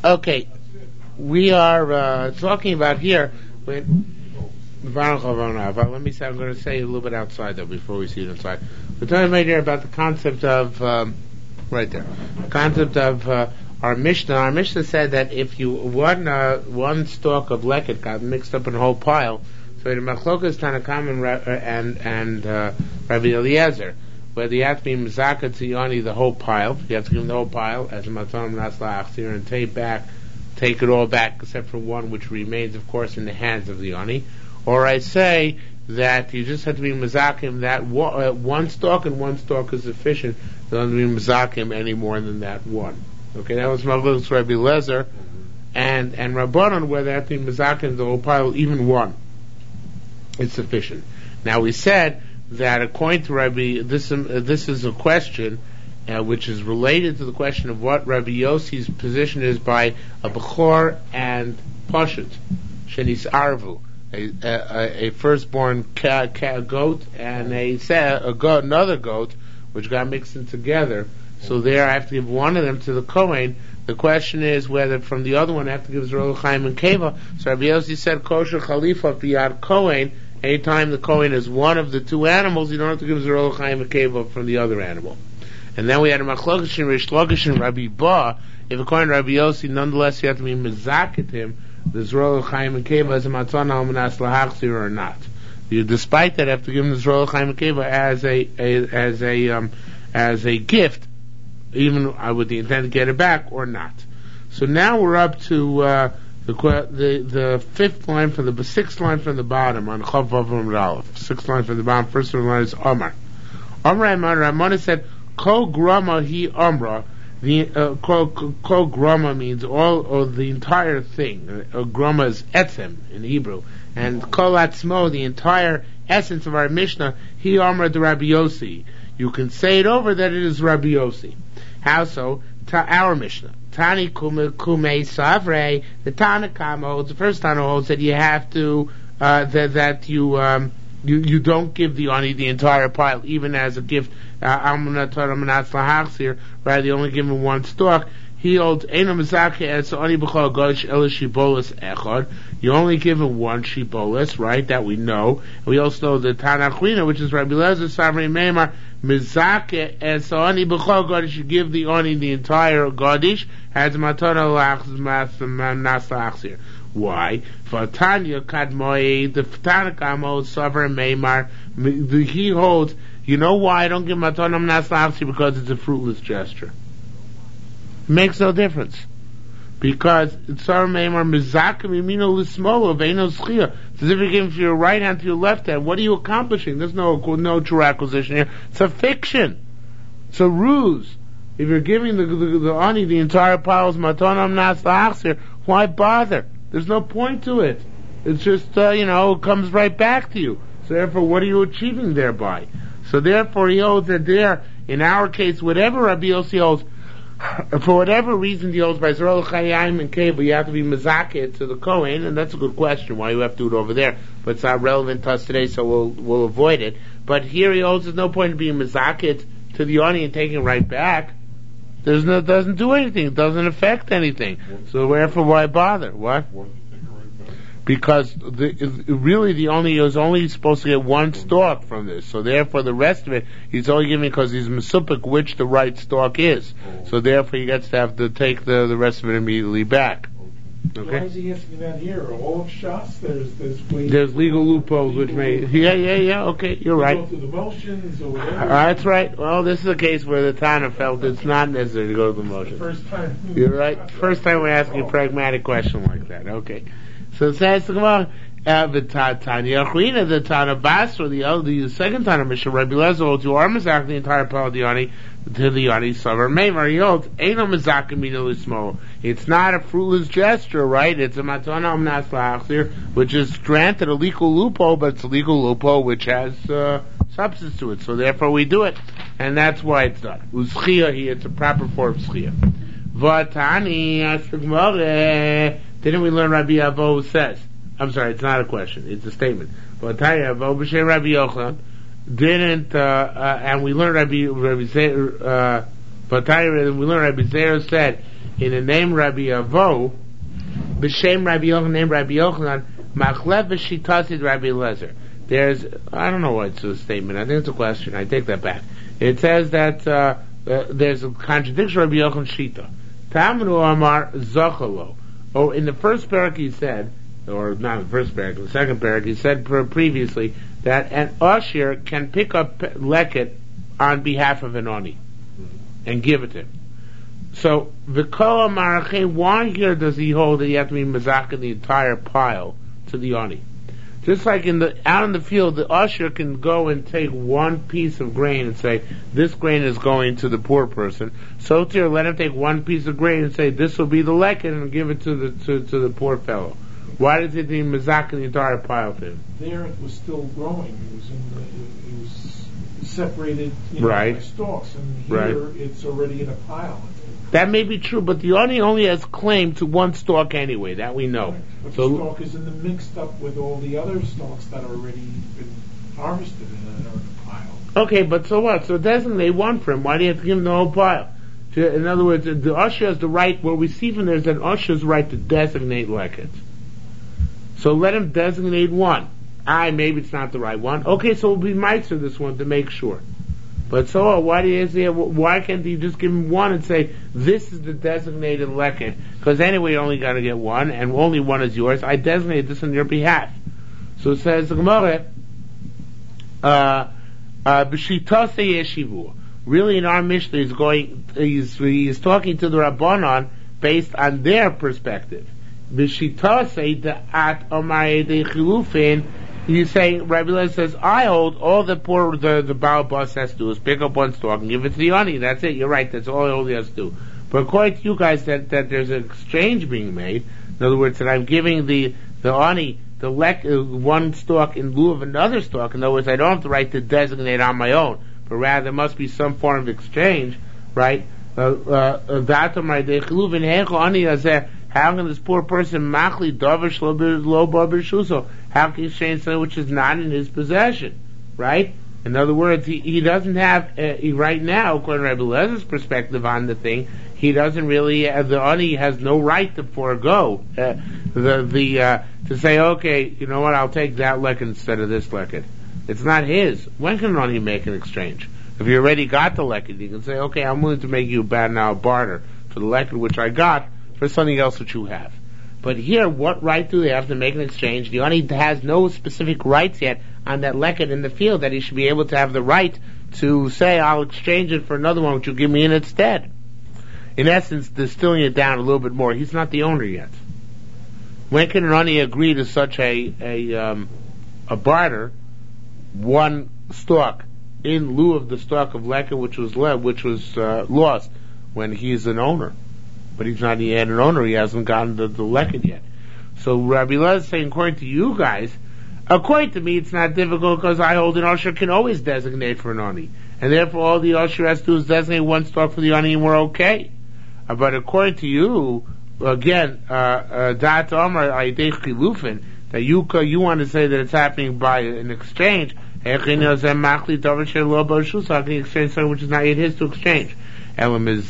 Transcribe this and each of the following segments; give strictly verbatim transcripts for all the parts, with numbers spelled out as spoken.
Okay, we are uh, talking about here. With, let me say, I'm going to say a little bit outside though before we see it inside. We're talking right here about the concept of um, right there, the concept of uh, our Mishnah. Our Mishnah said that if you one uh, one stalk of leket got mixed up in a whole pile, so the Machlokas Tanakam and and uh, Rabbi Eliezer, whether you have to be mezaka tziyani the whole pile, you have to give him the whole pile as a matam nasla achzir and take back, take it all back except for one which remains, of course, in the hands of the yoni. Or I say that you just have to be mezakim that one, uh, one stalk and one stalk is sufficient. You don't have to be mezakim any more than that one. Okay, that was Machlokas Rabbi Eliezer and and Rabbanon, where they have to be mezakim the whole pile, even one, it's sufficient. Now we said that according to Rabbi, this uh, this is a question uh, which is related to the question of what Rabbi Yossi's position is by a Bechor and Pashut, Shenis Arvu, a, a, a firstborn ca, ca, goat and a, a goat, another goat which got mixed in together. So there I have to give one of them to the Kohen. The question is whether from the other one I have to give Zerol Chaim and Keva. So Rabbi Yossi said kosher Khalifa biyad Kohen. Anytime the Kohen is one of the two animals, you don't have to give Zerol Chaim and Keva from the other animal. And then we had a Machlokas and Rish Lakish and Rabbi Ba. If according to Rabbi Yossi, nonetheless you have to be mezaket him, the Zerol Chaim and Keva as a matzana almanas lahachzir or not. You, despite that, have to give him the Zerol Chaim and Keva as a, a as a um, as a gift, even uh, with the intent to get it back or not. So now we're up to uh, the the the fifth line from the sixth line from the bottom on Chav Vav Amud Aleph. Sixth line from the bottom. First line is Omar. Omar Amar Ramona said, "Kol grama hi Amra." The uh, kol, kol grama means all or the entire thing. Uh, grama is etzem in Hebrew, and kol atzmo, the entire essence of our Mishnah. Hi Amra de Rabbi Yossi. You can say it over that it is Rabbi Yossi. How so? Ta, our Mishnah. Tani kume kume savre. The Tanakam holds. The first Tana holds that you have to uh, that that you um, you you don't give the ani the entire pile, even as a gift. Amuna Torah Manatz Lahachzir. Rather, you only give him one stalk. He holds Eino Mizake as Ani B'chol Gosh El Shibolas Echad. You only give him one Shibolas, right? That we know. We also know the Tanachwina, which is Rabbi Lezer Savri Meimar Mizake as Ani B'chol Gosh. You give the Ani the entire Godish as Matana Nas Lahachzir. Why? For Tanya Kadmoi, the Tanakam holds Savri Meimar. He holds. You know why I don't give matonam naslachsi? Because it's a fruitless gesture. It makes no difference. Because it's our meimar mizakim imino l'smolo veino schia. It's as if you're giving from your right hand to your left hand. What are you accomplishing? There's no no true acquisition here. It's a fiction. It's a ruse. If you're giving the the, the ani the entire pile of matonam naslachsi, why bother? There's no point to it. It's just uh, you know it comes right back to you. So therefore, what are you achieving thereby? So therefore he holds that there, in our case, whatever Rabbi Yossi holds, for whatever reason he holds by Zerol Chaim and Keva, you have to be mezaket to the Kohen, and that's a good question, why you have to do it over there. But it's not relevant to us today, so we'll we'll avoid it. But here he holds there's no point in being mezaket to the Oni and taking it right back. There's no, it doesn't do anything, it doesn't affect anything. So therefore why bother? What? Because the, really the only is only supposed to get one stalk from this, so therefore the rest of it he's only giving because he's mesupik which the right stalk is. Oh. So therefore he gets to have to take the, the rest of it immediately back. Okay. Why is he asking that here? All of Shas, there's there's ways there's legal loopholes which may yeah yeah yeah okay you're right. Go through the motions or whatever. Uh, that's right. Well, this is a case where the Tana felt it's not necessary to go through the motions. First time. You're right. First time we're asking oh. a pragmatic question like that. Okay. So it says the Gemara, the Tanya Achwina, the Tana Basra, the other, the second Tana Mishnah, Rabbi Lezer holds you are mezak the entire pile of the Yoni to the Yoni Savar Meimar. He holds Eino mezak immediately small. It's not a fruitless gesture, right? It's a matana omnas la'achzir, which is granted a legal loophole, but it's a legal loophole which has uh, substance to it. So therefore we do it, and that's why it's done. Uschia here, it's a proper form of schia. Vatani asfigmore. Didn't we learn Rabbi Avo says? I'm sorry, it's not a question, it's a statement. But Rabbi Yochanan didn't, uh, uh, and we learned Rabbi Rabbi Zeir, uh, but we learned Rabbi Zeir said in the name Rabbi Avo, b'shem Rabbi Yochanan, name Rabbi Yochanan, machlef v'shitasid Rabbi Eliezer. There's, I don't know what's a statement. I think it's a question. I take that back. It says that uh, uh, there's a contradiction Rabbi Yochanan Shita. Tamnu Amar Zochalo. Oh, in the first parak he said, or not in the first parak, in the second parak, he said previously that an Usher can pick up leket on behalf of an Oni and give it to him. So, V'kol Amarache, why here does he hold that you have to be mazak in the entire pile to the Oni? Just like in the out in the field, the usher can go and take one piece of grain and say, this grain is going to the poor person. So too, let him take one piece of grain and say, this will be the leket, and give it to the to, to the poor fellow. Why does it need mazak in the entire pile to him? There it was still growing. It was in the, it, it was separated, you know, right. by stalks, and here right. it's already in a pile. That may be true, but the Oni only has claim to one stalk anyway, that we know. Right. But So the stalk is in the mixed up with all the other stalks that are already been harvested and are in a pile. Okay, but so what? So designate one for him. Why do you have to give him the whole pile? To, in other words, the usher has the right, what we see from there is that usher's right to designate leket. So let him designate one. Ah, maybe it's not the right one. Okay, so we'll be mitzvah this one to make sure. But so why do you say, why can't you just give him one and say, this is the designated leket? Because anyway, you only got to get one, and only one is yours. I designate this on your behalf. So it says the Gemara, uh, uh, b'shitase yeshivu. Really, in our Mishnah, he's going, he's, he's talking to the Rabbanon based on their perspective. B'shitase da'at omar de chilufin. You say, Rabbi Eliezer says, I hold all the poor, the, the Baal Bus has to do is pick up one stalk and give it to the Ani. That's it. You're right. That's all he has to do. But according to you guys, that, that there's an exchange being made. In other words, that I'm giving the, the Ani, the lek, uh, one stalk in lieu of another stalk. In other words, I don't have the right to designate on my own, but rather there must be some form of exchange, right? Uh, uh, how can this poor person machli davar lo babishuso? How can he exchange something which is not in his possession? Right? In other words, he, he doesn't have uh, he, right now, according to Rabbi Eliezer perspective on the thing, he doesn't really. Uh, the Ani has no right to forego uh, the the uh, to say, okay, you know what? I'll take that leket instead of this leket. It's not his. When can an Ani make an exchange? If you already got the leket, you can say, okay, I'm willing to make you a bad now barter for the leket which I got for something else that you have. But here, what right do they have to make an exchange? The Ani has no specific rights yet on that leket in the field that he should be able to have the right to say, I'll exchange it for another one which you give me in instead. In essence, distilling it down a little bit more, he's not the owner yet. When can an Ani agree to such a a, um, a barter, one stalk in lieu of the stalk of leket which was le- which was uh, lost when he's an owner? But he's not yet an owner, he hasn't gotten the, the leket yet. So Rabbi Eliezer is saying, according to you guys, according to me, it's not difficult because I hold an usher can always designate for an Ani. And therefore all the usher has to do is designate one stalk for the Ani and we're okay. Uh, but according to you, again, Dat Omar Aidech Chilufin, that you, you want to say that it's happening by an exchange, how can you exchange something which is not yet his to exchange? According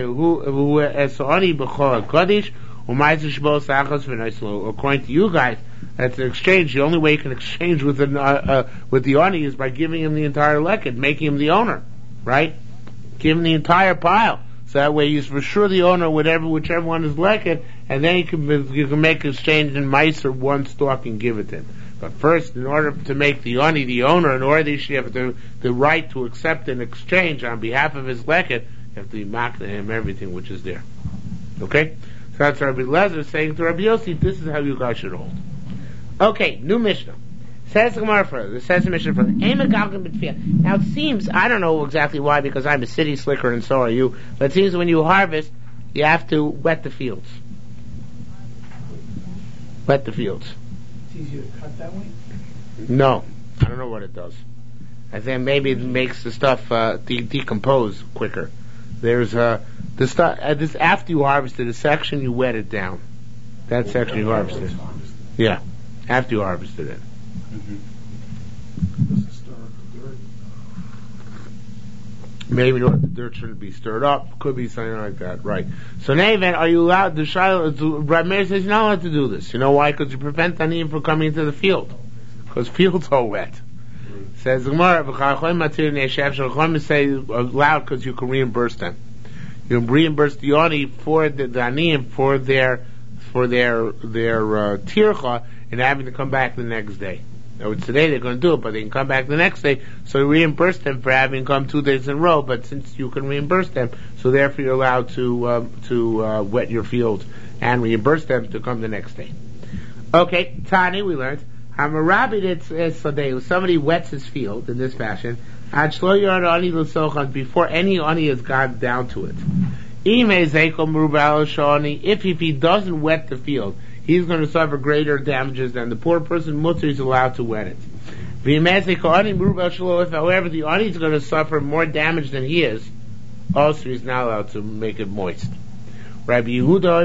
to you guys, that's an exchange. The only way you can exchange with an, uh, uh, with the Ani is by giving him the entire leket, making him the owner, right? Give him the entire pile. So that way he's for sure the owner, whatever, whichever one is leket, and then you can you can make an exchange in mice or one stalk and give it to him. But first, in order to make the Ani the owner, in order that he should have the, the right to accept an exchange on behalf of his leket, you have to be makna him everything which is there. Okay? So that's Rabbi Eliezer saying to Rabbi Yossi, this is how you guys should hold. Okay, new Mishnah. Says the Gemara further. It says the Mishnah further. Now it seems, I don't know exactly why, because I'm a city slicker and so are you, but it seems when you harvest, you have to wet the fields. Wet the fields. It's easier to cut that way? No. I don't know what it does. I think maybe it makes the stuff uh, de- decompose quicker. There's uh, the stuff, uh, this after you harvested a section, you wet it down. That well, section you harvested. Yeah. After you harvested it. Mm-hmm. Maybe the dirt shouldn't be stirred up. Could be something like that, right? So now, then, are you allowed? The Shiloh, Reb Meir says you're not allowed to do this. You know why? Because you prevent Aniyim from coming into the field. Because fields are wet. Says the Gemara, Chacham say allowed because you can reimburse them. You can reimburse the Ani for the, the Aniyim for their for their their uh, tircha and having to come back the next day. Now, today they're going to do it, but they can come back the next day, so you reimburse them for having come two days in a row, but since you can reimburse them, so therefore you're allowed to um, to uh, wet your field and reimburse them to come the next day. Okay, Tani, we learned, somebody wets his field in this fashion, before any ani has gone down to it. If, if he doesn't wet the field, he's going to suffer greater damages than the poor person. Mutter is allowed to wet it. If, however, the ani is going to suffer more damage than he is, also he's not allowed to make it moist. Rabbi Yehuda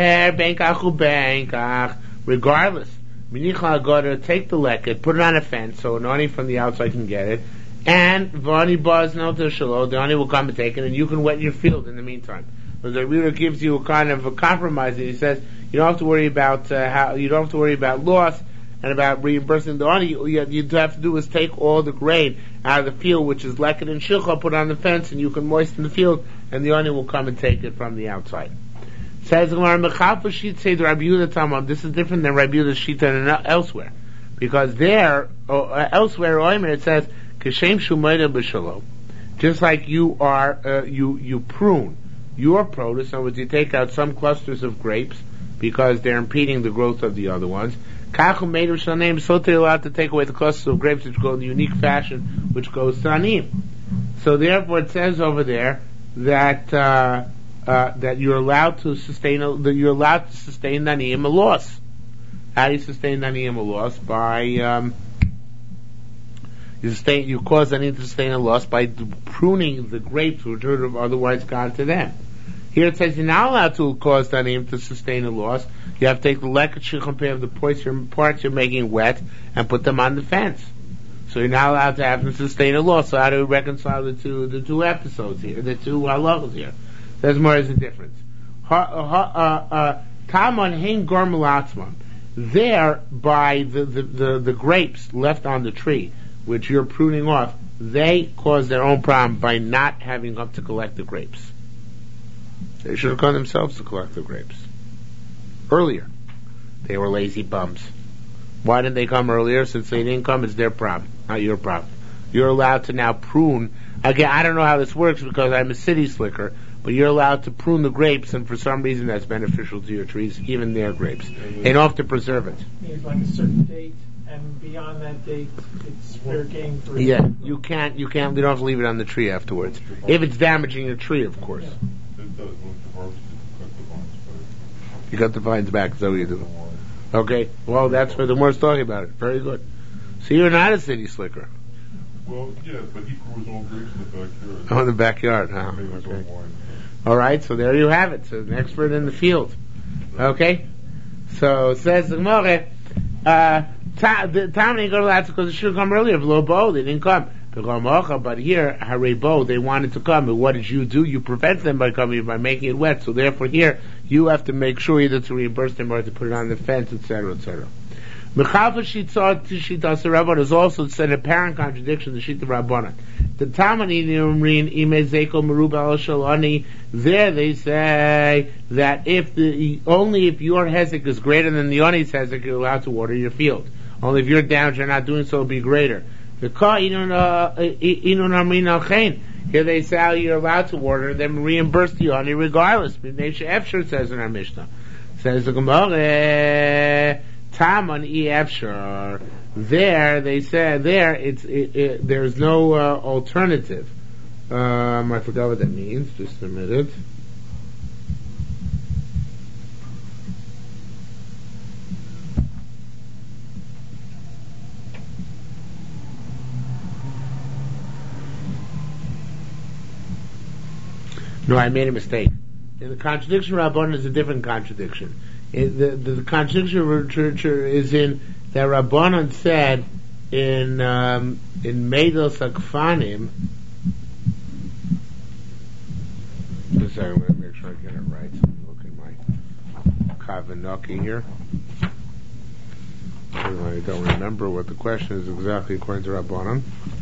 regardless, take the leket, put it on a fence so an ani from the outside can get it, and v'ani baz no shalo, the ani will come and take it, and you can wet your field in the meantime. So the Rebbe gives you a kind of a compromise, and he says you don't have to worry about uh, how you don't have to worry about loss and about reimbursing the ani. You, you have to do is take all the grain out of the field, which is leket and shilcha, put it on the fence, and you can moisten the field, and the ani will come and take it from the outside. Says Gemara, Mechalpa say the Rabbi Yehuda Tamam. This is different than Rabbi Yehuda's Shita elsewhere, because there, uh, elsewhere, it says Kashem Shumayda B'Shalom. Just like you are, uh, you you prune your produce, in other words, you take out some clusters of grapes because they're impeding the growth of the other ones. Kachum Meidu Shanim, so they're allowed to take away the clusters of grapes which go in the unique fashion which goes to Anim. So therefore, it says over there that. Uh, Uh, that you're allowed to sustain a, that you're allowed to sustain Naniyim a loss. How do you sustain Naniyim a loss? By um, you sustain you cause Naniyim to sustain a loss by pruning the grapes which would have otherwise gone to them. Here it says you're not allowed to cause Naniyim to sustain a loss. You have to take the leket shechapeh of the parts you're, parts you're making wet and put them on the fence. So you're not allowed to have them sustain a loss. So how do we reconcile the two the two episodes here, the two halachos here? There's more as a difference. Tamon hein gormelatzman. There, by the, the, the, the grapes left on the tree, which you're pruning off, they cause their own problem by not having come to collect the grapes. They should have come themselves to collect the grapes. Earlier. They were lazy bums. Why didn't they come earlier? Since they didn't come, it's their problem, not your problem. You're allowed to now prune. Again, I don't know how this works because I'm a city slicker, but you're allowed to prune the grapes, and for some reason that's beneficial to your trees, even their grapes. They don't have to preserve it. It's like a certain date, and beyond that date, it's fair game for. Yeah, you can't, you can't, you don't have to leave it on the tree afterwards. If it's damaging your tree, of course. You cut the vines back, is that what you do? Okay, well, that's what the Gemara's talking about it. Very good. So you're not a city slicker. Well, yeah, but he grew his own grapes in the backyard. Oh, in the backyard, huh? Okay. All right, so there you have it. So an expert in the field. Okay? So it says the Gemara, uh, time didn't go to that because it should have come earlier. Bo, they didn't come. But here, Harebo, they wanted to come. And what did you do? You prevent them by coming, by making it wet. So therefore here, you have to make sure either to reimburse them or to put it on the fence, et cetera, et cetera. Mechalfa Shita Shita Rabban is also said a apparent contradiction to Shita Rabbanan. The Tamani Nimrin Ime Zeko Merubal Shalani. There they say that if the only if your hezek is greater than the Oni's hezek, you're allowed to water your field. Only if you're down, you're not doing so, it'll be greater. The Ka Inun Inun Armin Al Chain. Here they say you're allowed to water, then reimburse the Oni regardless. B'nei Efshar says in our Mishnah. Says the Gemara. Taman e Efshar. There they said there it's it, it, there's no uh, alternative. Um, I forgot what that means. Just a minute. No, I made a mistake. And the contradiction of Rabbanan is a different contradiction. It, the, the, the contradiction is in that Rabbanan said in um, in Meidos Akfanim second, I'm going to make sure I get it right. Look at my Kavanaki here. I don't remember what the question is exactly according to Rabbanan.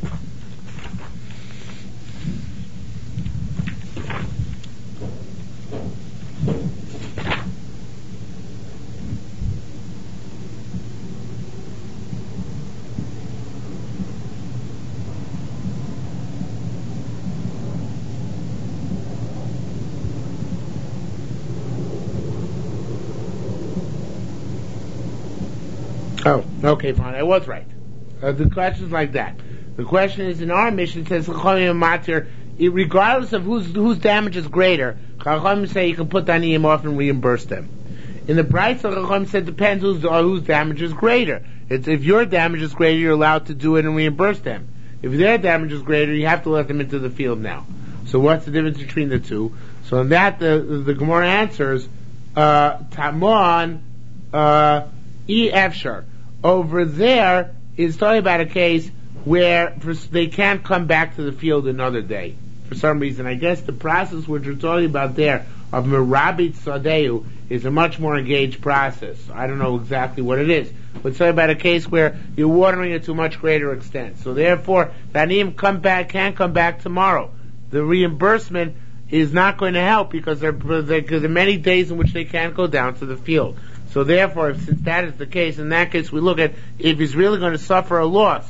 Oh, okay, fine. I was right. Uh, the question is like that. The question is in our mission, it says, regardless of whose whose damage is greater, Chachamim say you can put the aniyim off and reimburse them. In the Brayso, Chachamim said depends whose, uh, whose damage is greater. It's, if your damage is greater, you're allowed to do it and reimburse them. If their damage is greater, you have to let them into the field now. So what's the difference between the two? So in that, the, the Gemara answers, uh, Tamon, uh, E. Efshar. Over there is talking about a case where they can't come back to the field another day for some reason. I guess the process which we're talking about there of merabit sadeu is a much more engaged process. I don't know exactly what it is. But it's talking about a case where you're watering it to a much greater extent. So therefore, the aniyim come back can't come back tomorrow. The reimbursement is not going to help because there, because there are many days in which they can't go down to the field. So therefore, if, since that is the case, in that case we look at if he's really going to suffer a loss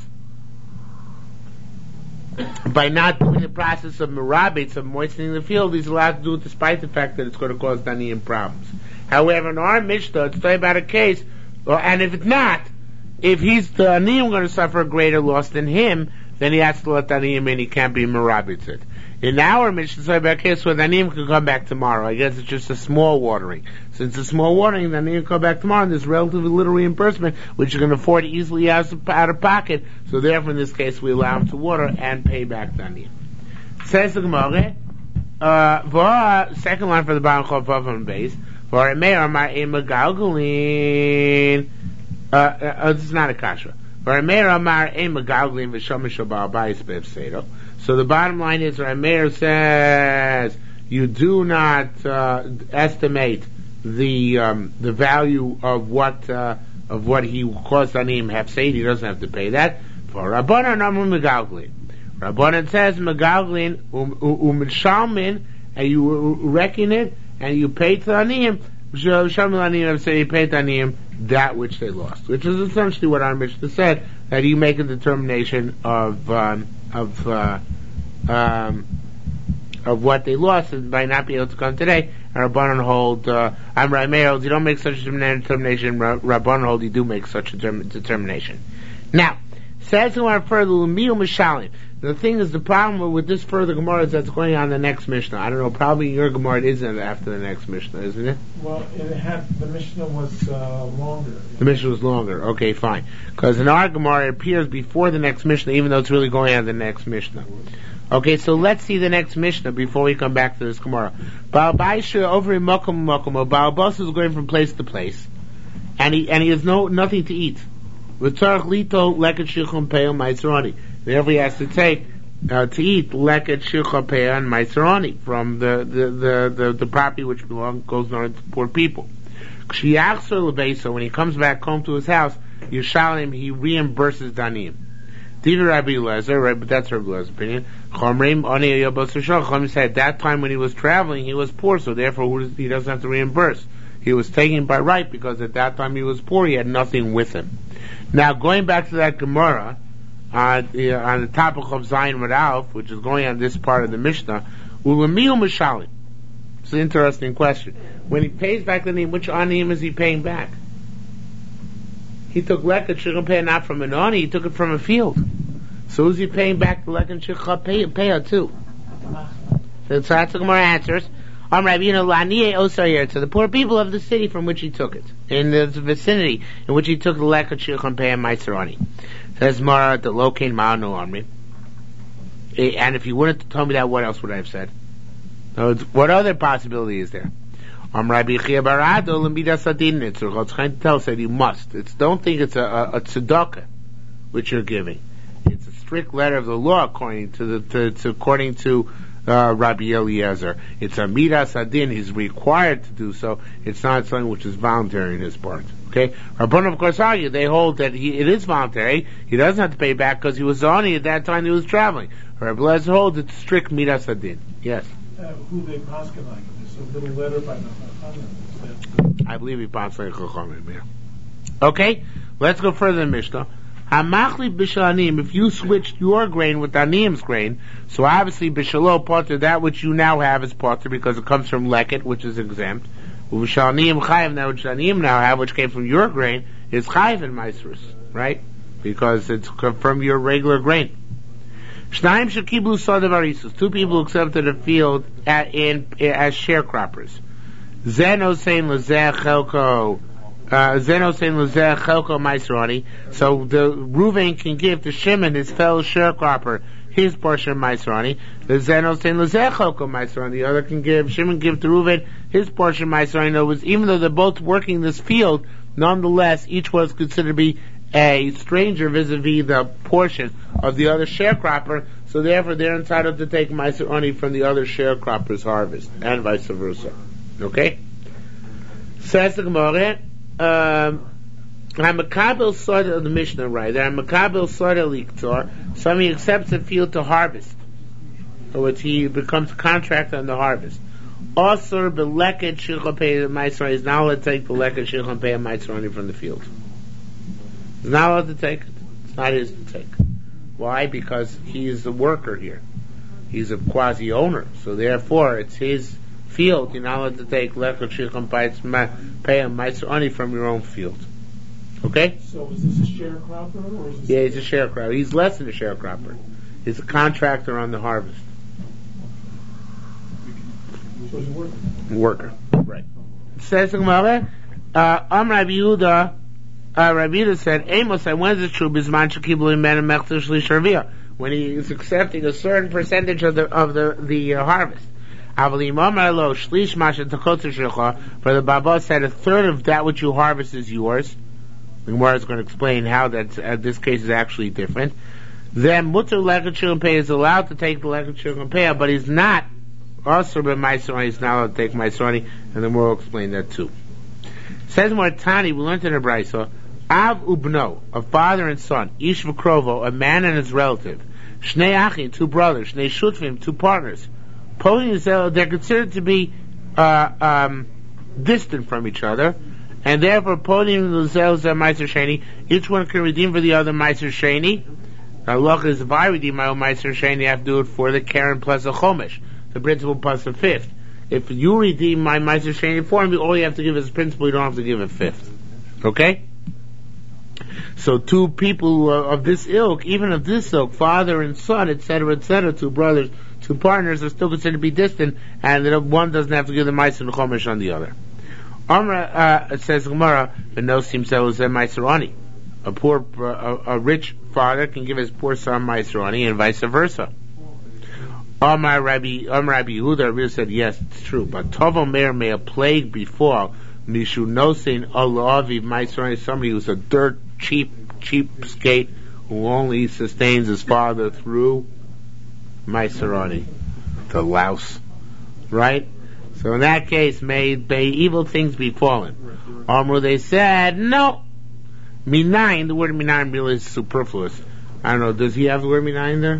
by not doing the process of merabits, of moistening the field, he's allowed to do it despite the fact that it's going to cause daniyim problems. However, in our Mishnah, it's talking about a case, and if it's not, if he's the aniyim going to suffer a greater loss than him, then he has to let daniyim in, he can't be merabits it. In our Mishnah, it's talking about a case where the aniyim can come back tomorrow. I guess it's just a small watering. Since it's a small watering, the aniyim can come back tomorrow, and there's relatively little reimbursement, which you can afford easily out of, out of pocket. So therefore, in this case, we allow him to water and pay back the aniyim. Says the Gemara, uh, second line for the bottom called Vav on base. For a mayor, my emagalgalin. Uh, uh, this is not a kasha. For a mayor, amar emagalgalin v'shomish obal bais b'efsedo. So the bottom line is, Rameir says you do not uh, estimate the um, the value of what uh, of what he caused on him hefseid. He doesn't have to pay that. For Rabbanan Amru Megalglin. Rabbanan says Megalglin um'shalmin, and you reckon it and you pay to aniyim. Shalmin aniyim say you pay to aniyim that which they lost, which is essentially what our Mishnah said, that you make a determination of um, of uh, um, of what they lost and by not being able to come today. And Rabbanan hold, uh, I'm Rameir holds, you don't make such a determination. Rabbanan hold, you do make such a determination. Now, says to our further L'miu Mishalim. The thing is, the problem with this further Gemara is that's going on the next Mishnah. I don't know, probably your Gemara it isn't after the next Mishnah, isn't it? Well, it had, the Mishnah was uh, longer. The Mishnah was longer, okay, fine. Because in our Gemara it appears before the next Mishnah, even though it's really going on the next Mishnah. Okay, so let's see the next Mishnah before we come back to this Gemara. Baal Baisha over in Mokum Mokum, Baal Bas is going from place to place, and he and he has no nothing to eat. Therefore, he has to take uh, to eat leket shilcha and maiseroni from the the, the, the the property which belongs goes on to poor people. When he comes back home to his house, Yishalim, he reimburses danim. Divi Rabbi Eliezer, right? But that's Rabbi Eliezer opinion. Chomrim said at that time when he was traveling, he was poor, so therefore he doesn't have to reimburse. He was taking by right because at that time he was poor, he had nothing with him. Now going back to that Gemara uh, the, on the topic of Zayin Radalf, which is going on this part of the Mishnah, Ulamiu Mishalim. It's an interesting question. When he pays back the name, which aniyim is he paying back? He took leket shilcha not from an ani, he took it from a field. So who's he paying back the leket shilcha too? So that's the Gemara answers. Um, Rabbi, you know, to the poor people of the city from which he took it, in the vicinity in which he took the leket shilcha and maiseroni. Says Mara the locain ma'anu amri. And if you wouldn't have told me that, what else would I have said? No, what other possibility is there? Um, Rabbi Chia Barado l'midas adin nitzur. It's trying to tell said you must. It's don't think it's a, a, a tzedakah which you're giving. It's a strict letter of the law according to the to, to according to uh, Rabbi Eliezer. It's a midas adin. He's required to do so. It's not something which is voluntary in his part. Okay? Rabbanan, of course, argue. They hold that he, it is voluntary. He doesn't have to pay back because he was only at that time he was traveling. Rabbi Eliezer holds it's strict midas adin. Yes? Uh, who they paskin like? There's a little letter by the Chachamim. I believe he paskin like Chachamim, yeah. Okay? Let's go further in Mishnah. Hamachli b'shanim, if you switched your grain with Aniyim's grain, so obviously b'shalo potter, that which you now have is potter because it comes from leket, which is exempt. B'shanim chayiv, that which Aniyim now have, which came from your grain, is chayiv in Maisrus, right? Because it's from your regular grain. Shnaim shekiblu sodav arisus, two people accepted a field at, in, as sharecroppers. Zeno saying lezeh chelko, Uh, Zeno saying Luzeh Chelko Maisrani. So the Ruvain can give to Shimon, his fellow sharecropper, his portion of Maisrani. The Zeno saying Luzeh Chelko Maisrani. The other can give, Shimon give to Ruvain his portion of Maisrani. In other words, even though they're both working this field, nonetheless, each one is considered to be a stranger vis-a-vis the portion of the other sharecropper. So therefore, they're entitled to take Maisrani from the other sharecropper's harvest, and vice versa. Okay? Says the Gemara. Um, I'm a Makabel sort of the Mishnah, right? There, I'm a Makabel sort of Liktor. Somebody accepts a field to harvest, or which he becomes a contractor on the harvest. Also, the leket shilchon pei ma'asroni is not allowed to take the leket shilchon pei ma'asroni from the field. He's not allowed to take it. It's not his to take. Why? Because he is the worker here. He's a quasi owner, so therefore it's his field. You're not allowed to take leket shilchon pei ma'asroni from your own field. Okay? So is this a sharecropper or is this? Yeah, he's a sharecropper. He's less than a sharecropper. He's a contractor on the harvest. So he's a worker. Worker, right. It says the Gemara, uh, Am Rabbi Yehuda, uh, Rabbi Yehuda said, Amos, when is it true? Bisman shekiblu imen mechzer shlish arvia, when he is accepting a certain percentage of the of the the uh, harvest. Avalim Amar lo shlish masha takotzer shilcha. For the Baba said a third of that which you harvest is yours. The Gemara is going to explain how that uh, this case is actually different. Then mutter leket shilchon pei is allowed to take the leket shilchon pei, but he's not. Also, but Maisroni is not allowed to take Maisroni, and then we'll explain that too. Says Martani, we learned in the Brisa, Av ubno, a father and son, Ish v'krovo, a man and his relative, Shnei achin, two brothers, Shnei shutfim, two partners. Podim, they're considered to be uh, um, distant from each other, and therefore Podim themselves are Meiser Sheni. Each one can redeem for the other Meiser Sheni. Allah is, if I redeem my own Meiser Sheni, I have to do it for the Karen plus a Chomish. The principal plus a fifth. If you redeem my Meiser Sheni for me, all you have to give is principal, you don't have to give a fifth. Okay? So two people uh, of this ilk, even of this ilk, father and son, et cetera, et cetera, two brothers, two partners are still considered to be distant, and uh, one doesn't have to give the Meiser Chomish on the other. Amra, uh, it says Gemara, but no seems that was a Meiserani. A poor, uh, a, a rich father can give his poor son Meiserani, and vice versa. Amar Rabbi, Amar Rabbi Yehuda, Rabbi said, yes, it's true. But Tovo Meir, may a plague befall Mishu Nosein Allah Aviv Maiserani, somebody who's a dirt cheap, cheapskate who only sustains his father through Maiserani, the louse. Right? So in that case, may, may evil things befallen. Amru, they said, no. Minayin, the word minayin really is superfluous. I don't know, does he have the word minayin there?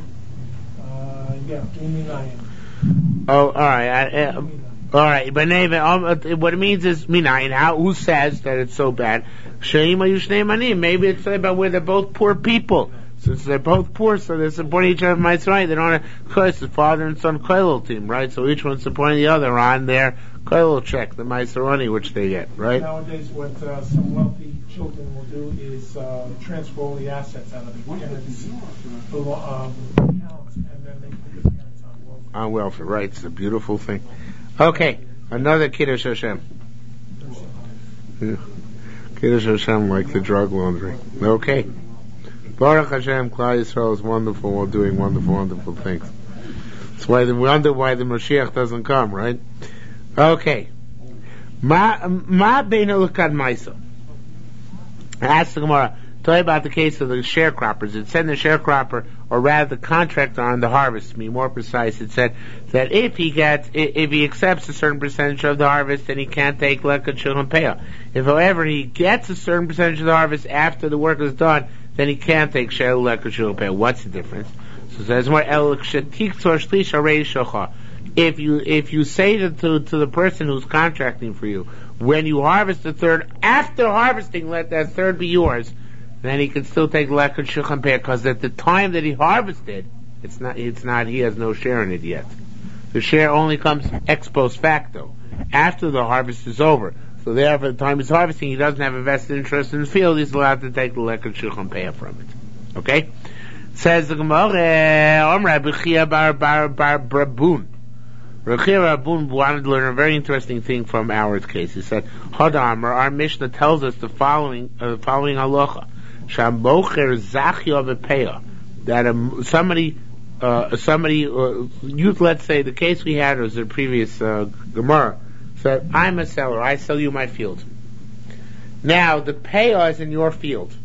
Yeah, oh, all right. I, uh, all right, but um, what it means is minayin. How? Who says that it's so bad? Maybe it's about where they're both poor people. Since they're both poor, so they're supporting each other. Might right. They don't have because the father and son koilel team, right? So each one's supporting the other on their koilel check, the meiseroni, which they get, right? Nowadays, what uh, some wealthy children will do is uh, transfer all the assets out of the parents' um, accounts, and then they put the parents on welfare. On welfare, right? It's a beautiful thing. Okay, another Kiddush Hashem. Kiddush Hashem, like the drug laundry. Okay. Baruch Hashem, Klal Yisrael is wonderful while doing wonderful, wonderful things. That's why we wonder why the Mashiach doesn't come, right? Okay. Ma ma beinu l'kad ma'isa. Ask the Gemara. Tell you about the case of the sharecroppers. It said the sharecropper, or rather the contractor on the harvest, to be more precise, it said that if he gets, if he accepts a certain percentage of the harvest, then he can't take lekach shulchan peah. If, however, he gets a certain percentage of the harvest after the work is done, then he can't take shel lekach shulchan peah. What's the difference? So it says more el kshetik tor shlish arei shocha. If you if you say to, to to the person who's contracting for you, when you harvest the third, after harvesting, let that third be yours, then he can still take lekach shulchan peah, because at the time that he harvested, it's not it's not he has no share in it yet. The share only comes ex post facto, after the harvest is over. So therefore, at the time he's harvesting, he doesn't have a vested interest in the field. He's allowed to take the lekach shulchan peah from it. Okay, says the Gemara, Om Rabbi Chia bar bar bar brabun. Rabbi Chia Rabun wanted to learn a very interesting thing from our case. He said, Hadam, our Mishnah tells us the following, uh, following halacha. Shamocher zachya v'peah. That um, somebody, uh, somebody, uh, you, let's say the case we had was the previous uh, Gemara, said, I'm a seller, I sell you my field. Now, the peah is in your field.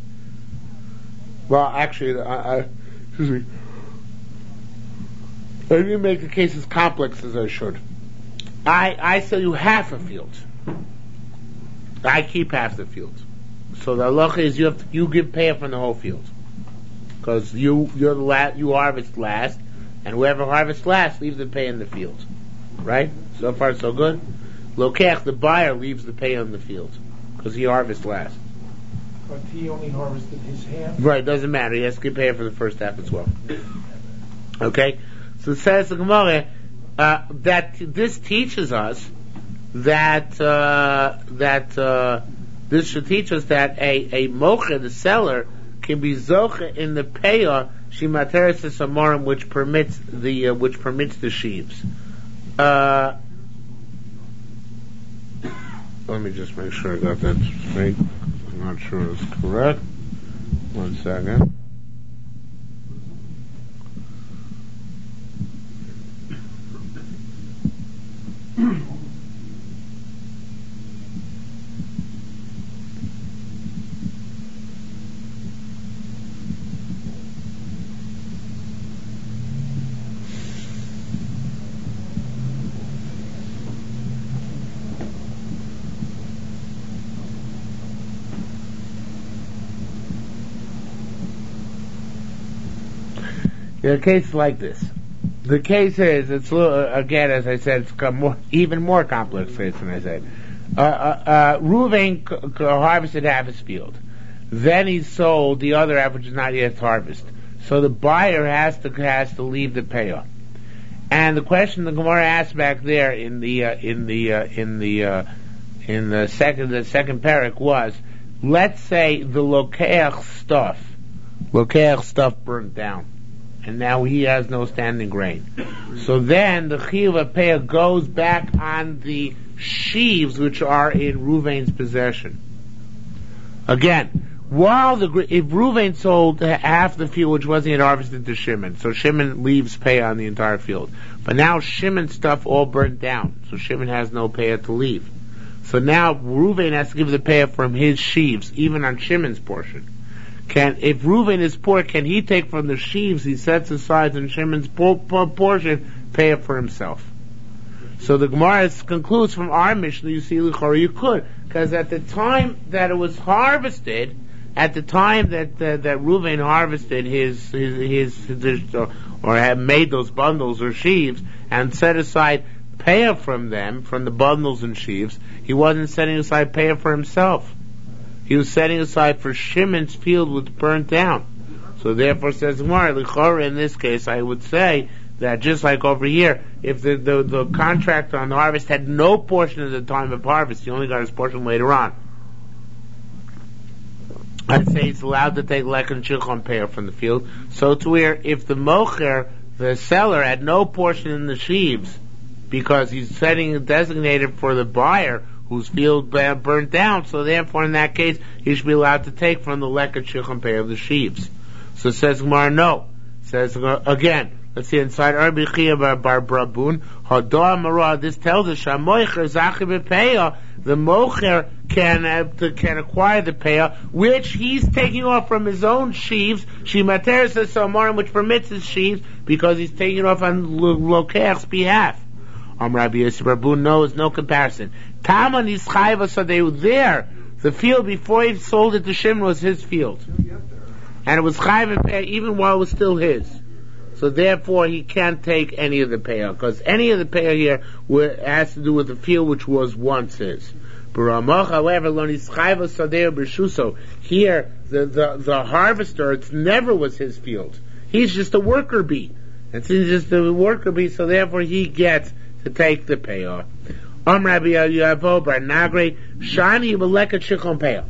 Well, actually, I, I, excuse me, I didn't make the case as complex as I should. I, I sell you half a field. I keep half the field. So the halacha is you have to, you give peah from the whole field, because you you're the la- you harvest last, and whoever harvests last leaves the peah in the field, right? So far so good. Lokech, the buyer, leaves the peah in the field because he harvests last. But he only harvested his half. Right, doesn't matter. He has to give peah for the first half as well. Okay, so it says the Gemara uh, that this teaches us that uh, that. Uh, This should teach us that a, a mocha, the seller, can be zocha in the peah shimateres samarim, which permits the uh, which permits the sheaves. Uh, let me just make sure I got that straight. I'm not sure it's correct. One second. The case is like this. The case is, it's uh, again, as I said, it's become more, even more complex case than I said. Uh, uh, uh, Reuven c- c- harvested half his field. Then he sold the other half, which is not yet harvest. So the buyer has to has to leave the peah. And the question the Gemara asked back there in the uh, in the uh, in the uh, in the second the second parak was, let's say the lokeach stuff, lokeach stuff burnt down, and now he has no standing grain. So then the chiyuv of peah goes back on the sheaves which are in Reuven's possession. Again, while the if Reuven sold half the field which wasn't yet harvested to Shimon, so Shimon leaves peah on the entire field. But now Shimon's stuff all burnt down, so Shimon has no peah to leave. So now Reuven has to give the peah from his sheaves, even on Shimon's portion. Can if Reuven is poor, can he take from the sheaves he sets aside in Shimon's por- por- portion peah for himself? So the Gemara concludes from our Mishnah, you see, you could, because at the time that it was harvested, at the time that uh, that Reuven harvested his his, his, his or, or had made those bundles or sheaves and set aside peah from them, from the bundles and sheaves, he wasn't setting aside peah for himself. He was setting aside for Shimon's field which burnt down. So therefore, says Gemara, l'chora in this case, I would say that just like over here, if the, the the contractor on the harvest had no portion at the time of harvest, he only got his portion later on, I'd say he's allowed to take lekach and shulchan peah from the field. So to where if the mocher, the seller, had no portion in the sheaves because he's setting designated for the buyer whose field burnt down, so therefore in that case he should be allowed to take from the lekach and shulchan peah of the sheaves. So says Gemara, no. Says again. Let's see inside Rabbi Chia bar Brabun. Hadah Marah. This tells us Shamoicher Zachi b'Peah. The mocher can uh, to, can acquire the payah, which he's taking off from his own sheaves, shimater says somarim, which permits his sheaves, because he's taking it off on Lokech's behalf. Um, Rabbi Yosef Rabun knows no comparison. Taman is chayva, so they were there. The field before he sold it to Shimon was his field, and it was chayva even while it was still his. So therefore, he can't take any of the payah, because any of the payah here were, has to do with the field which was once his. However, here the, the the harvester, it never was his field. He's just a worker bee. It's just a worker bee, so therefore he gets to take the payah. Om Rabbi Yavo Bar Nagre Shani Meleket Shichon Payah.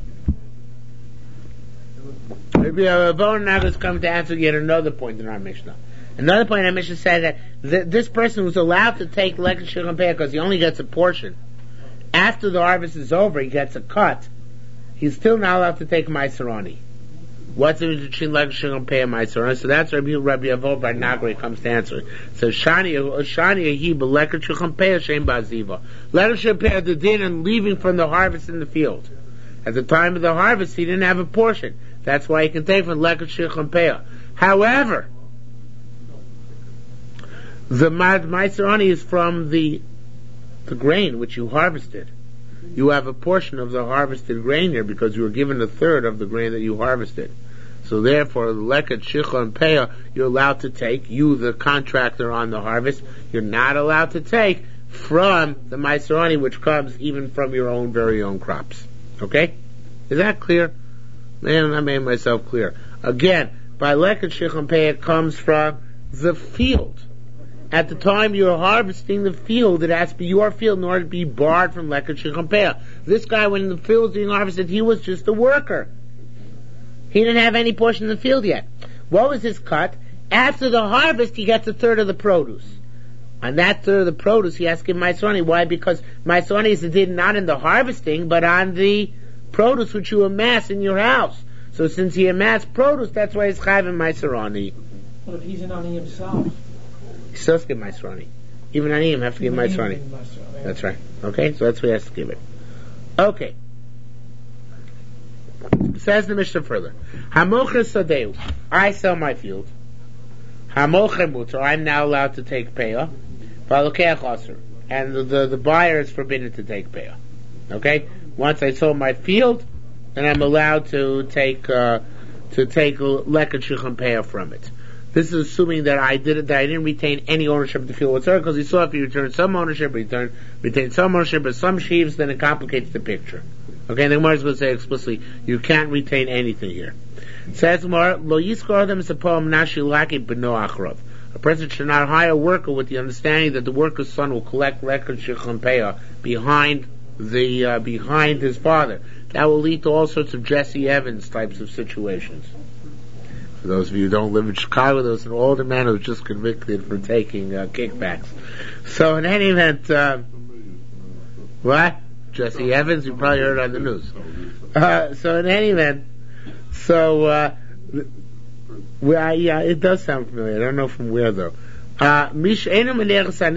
Rabbi Yavo Nagre is coming to answer yet another point in our Mishnah. Another point in our Mishnah said that th- this person was allowed to take Leket Shichon Payah because he only gets a portion. After the harvest is over, he gets a cut. He's still not allowed to take Maiserani. What's the difference between Leket Shichon Payah and Maiserani? So that's Rabbi Rabbi Yavo Bar Nagre comes to answer. So Shani Shani he Leket Shichon Payah Shem Baziva. Leket Shichon Payah the din and leaving from the harvest in the field. At the time of the harvest, he didn't have a portion. That's why he can take from Leket Shichon Payah. However, the Maiserani is from the the grain which you harvested. You have a portion of the harvested grain here because you were given a third of the grain that you harvested. So therefore, Leket Shichon Payah, you're allowed to take, you the contractor on the harvest, you're not allowed to take from the Maiserani, which comes even from your own very own crops. Okay? Is that clear? Man, I made myself clear. Again, by Leket Shichon Payah, it comes from the field. At the time you're harvesting the field, it has to be your field in order to be barred from Leket Shichon Payah. This guy, when the field was being harvested, he was just a worker. He didn't have any portion of the field yet. What was his cut? After the harvest, he gets a third of the produce. On that third of the produce, he has to give Maiserani. Why? Because Maiserani is a din not in the harvesting, but on the produce which you amass in your house. So since he amassed produce, that's why he's chayv in Maiserani. But if he's an ani himself, he still has to give Maiserani. Even Aniyim have to give Maiserani. That's right. Okay, so that's what he has to give it. Okay. Says the Mishnah further. Hamocher sadeu. I sell my field. Hamocher mutar. I'm now allowed to take payah. V'alokeach aser. And the, the the buyer is forbidden to take payah. Okay. Once I sold my field, then I'm allowed to take uh, to take Leket Shichon Payah from it. This is assuming that I did that I didn't retain any ownership of the field whatsoever, because he saw if you return some ownership, return retain some ownership of some sheaves, then it complicates the picture. Okay, and the Gemara is going to say explicitly, you can't retain anything here. It says Gemara, Lo yiskor them is a poem nashi laki b'no achrov. A person should not hire a worker with the understanding that the worker's son will collect Leket Shichon Payah behind the uh, behind his father. That will lead to all sorts of Jesse Evans types of situations. For those of you who don't live in Chicago, there was an older man who was just convicted for taking uh, kickbacks. So in any event, uh, what? Jesse Evans, you probably heard on the news. Uh, so in any event, so, uh, well, yeah, it does sound familiar. I don't know from where though. Uh, somebody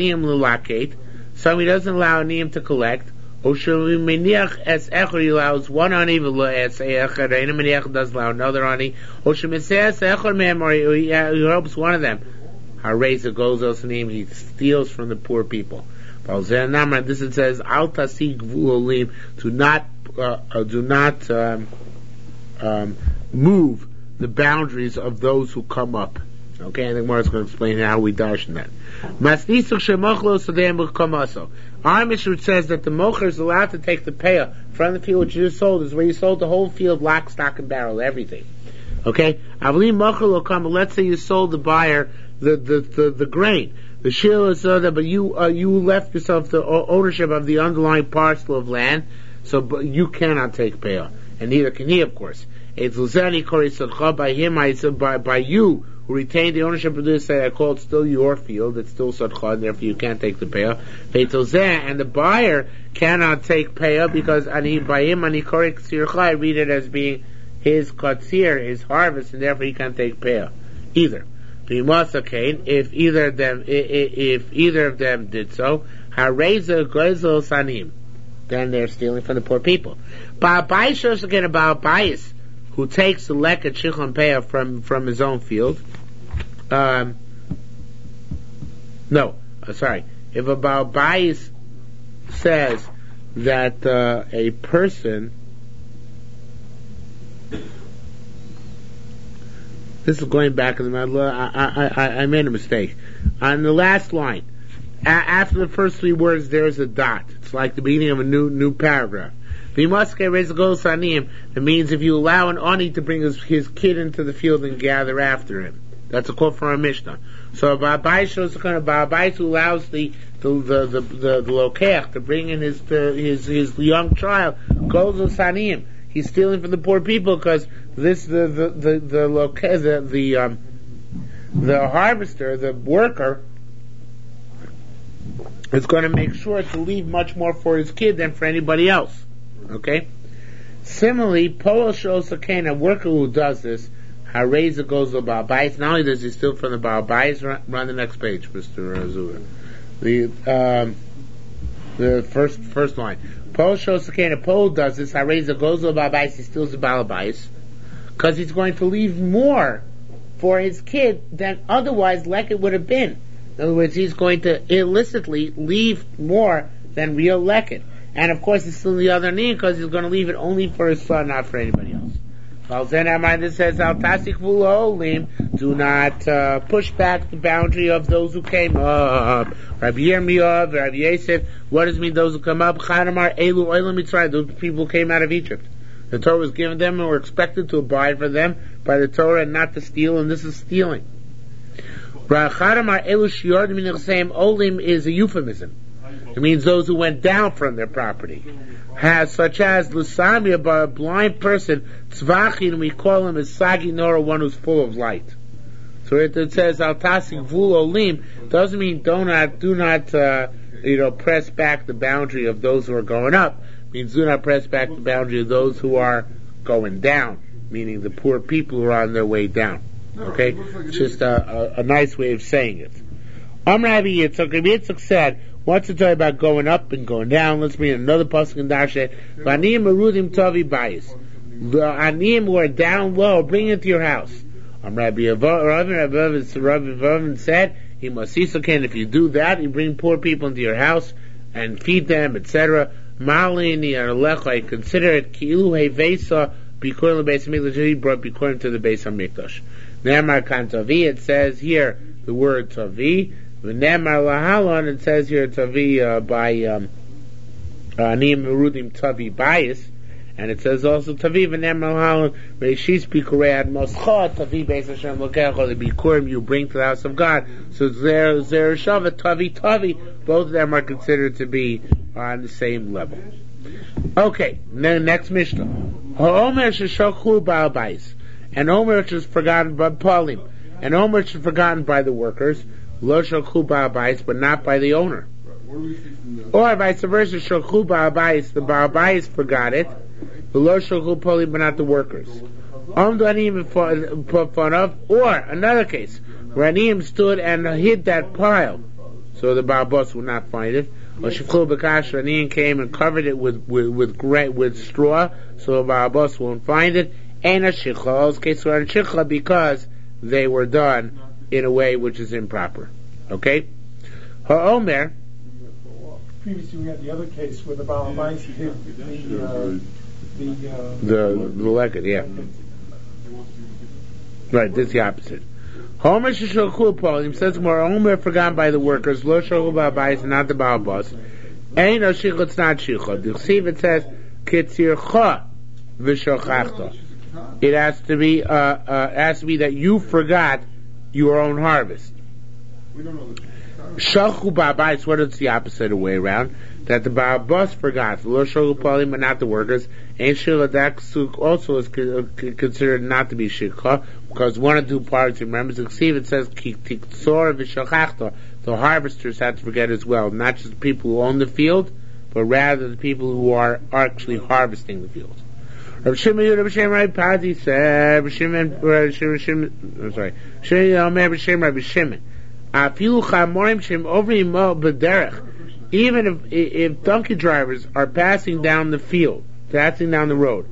doesn't allow Aniyim to collect. Or he allows one ani, does allow another ani. Or he helps one of them. Hareza goes Osanim, he steals from the poor people. This it says, Al tasig v'ulim, do not, uh, uh, do not um, um, move the boundaries of those who come up. Okay, and the Gemara is going to explain how we dash in that. Our Mishnah says that the mocher is allowed to take the payah from the field which you just sold, is where you sold the whole field, lock, stock, and barrel, everything. Okay? Let's say you sold the buyer the, the, the, the grain. The shil is so that, but you, uh, you left yourself the ownership of the underlying parcel of land, so but you cannot take payah. And neither can he, of course. It's by him, I said, by, by you, who retained the ownership of this, I call it still your field, it's still sadcha, and therefore you can't take the payah. And the buyer cannot take payah because ani, by him, ani korek sircha, I read it as being his katsir, his harvest, and therefore he can't take payah. Either. If either of them, if either of them did so, hareza gozel sanim. then they're stealing from the poor people. Ba'abayis shows again about Ba'abayis, who takes the leket shichon peah from from his own field. Um, no, uh, sorry. If a Ba'abayis says that uh, a person, this is going back in the middle. I, I, I, I made a mistake on the last line. A- after the first three words, there is a dot. It's like the beginning of a new new paragraph. It means if you allow an ani to bring his, his kid into the field and gather after him. That's a quote from our Mishnah. So Ba'abayis shows the kind of Ba'abayis who allows the the the the, the, the lokech to bring in his the, his his young child. Goes to Sanim. He's stealing from the poor people because this the the the the lokech the the um the harvester, the worker, is going to make sure to leave much more for his kid than for anybody else. Okay? Similarly, Poel shows again a worker who does this, Hareza goes to Ba'abayis. Not only does he steal from the Ba'abayis, run, run the next page, Mister Azura. The, um, the first, first line. Poel shows again, a Poel does this, Hareza goes to Ba'abayis, he steals the Ba'abayis, because he's going to leave more for his kid than otherwise like it would have been. In other words, he's going to illicitly leave more than real leket. And of course, it's still the other knee because he's going to leave it only for his son, not for anybody else. Well, then Amanda says, "Al tasik v'lo do not uh, push back the boundary of those who came up." Rabbi Yirmiyah, Rabbi Yosef, what does it mean those who come up? Chanamar elu oilam mitzrayim, those people who came out of Egypt. The Torah was given them and were expected to abide for them by the Torah and not to steal, and this is stealing. Chanamar elu shiyordim minirseim olim is a euphemism. It means those who went down from their property. Has such as Lusami, a blind person, Tzvachin, we call him as Sagi Nora, one who's full of light. So it, it says Al Tasik Vul Olim doesn't mean do not do not uh, you know press back the boundary of those who are going up. It means do not press back the boundary of those who are going down, meaning the poor people who are on their way down. Okay? It's just a, a, a nice way of saying it. Amr Rabbi Yitzchak, Rabbi Yitzchak said, what's the talk about going up and going down? Let's read another pasuk in Dashe. V'aniyim merudim tavi bayis. The aniyim who are down low, bring it to your house. Um, Rabbi Yavavin said, he must see so can if you do that, you bring poor people into your house and feed them, et cetera. Malin yarlecha, consider it ki'ilu hevesa bikurim lebeis hamikdash. He brought bikurim to the Beis Hamikdash. Ne'amar kan tavi. It says here the word tavi. V'nemar lahalon, it says here Tavi uh, by um, Aniyim Merudim Tavi Bayis, and it says also Tavi v'nemar lahalon Reishis Bikurei Ad Moscha Tavi Beis Hashem Lokecho, the Bikurim you bring to the house of God. So there, there Shava Tavi Tavi, both of them are considered to be on the same level. Okay, then next Mishnah. Ha'omer Sheshokhu Ba'al Bayis, and Omer which is forgotten by Paulim, and Omer which is forgotten by the workers. Lo shokhu ba'abayis, but not by the owner. Or vice versa, shokhu ba'abayis, the ba'abayis forgot it. Lo shokhu poli, but not the workers. Om du'anim of, or another case, where Aniyim stood and hid that pile, so the ba'abos would not find it. Or shokhu b'kash, Aniyim came and covered it with with with, gra- with straw, so the ba'abos won't find it. And a shichla, all cases are in shichla because they were done in a way which is improper. Okay? Ha'omer. Previously we had the other case where the Baal Habayis hid the, uh, the, uh, the, the leket, yeah. Right, this is the opposite. Ha'omer sheshokhu polim says more, Omer forgotten by the workers, lo shokhu ba'abayis, not the Baal Bos. Ain't no shichot, it's not shichot. The Chsiv, it says, kitzircha v'shochachta. It has to be, uh, uh, has to be that you forgot your own harvest. Shachu ba'abayis, what is the opposite way around? That the ba'abos forgot, lo shachu palim, but not the workers. And shiladak also is considered not to be shikha, because one of two parts, remember, the Ksiv, it says, ki tiktzor v'shachachta, the harvesters have to forget as well, not just the people who own the field, but rather the people who are actually harvesting the field. Rav Shimon Yehuda b'Shem Rabbi Pazi said, Shimon, I'm sorry, Shimon Yomer b'Shem Rabbi Shimon, Afilu chamorim shem ovrim mo b'derech, even if if donkey drivers are passing down the field, passing down the road,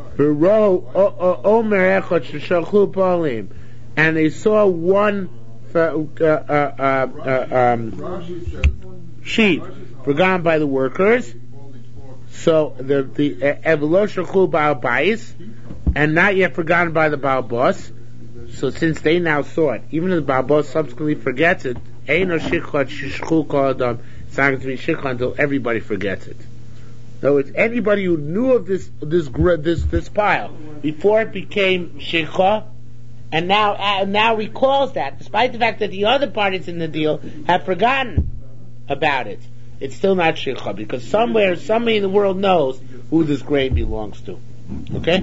and they saw one uh, uh, uh, uh, um, sheep forgotten by the workers, so the the evolution Baal Bais, and not yet forgotten by the Baal Boss. So since they now saw it, even if the Baal Boss subsequently forgets it, ain't no shikha shishchu kol adam. It's not going to be shikha until everybody forgets it. So it's anybody who knew of this this this this pile before it became shikha, and now uh, now recalls that, despite the fact that the other parties in the deal have forgotten about it. It's still not shikha, because somewhere, somebody in the world knows who this grain belongs to. Okay?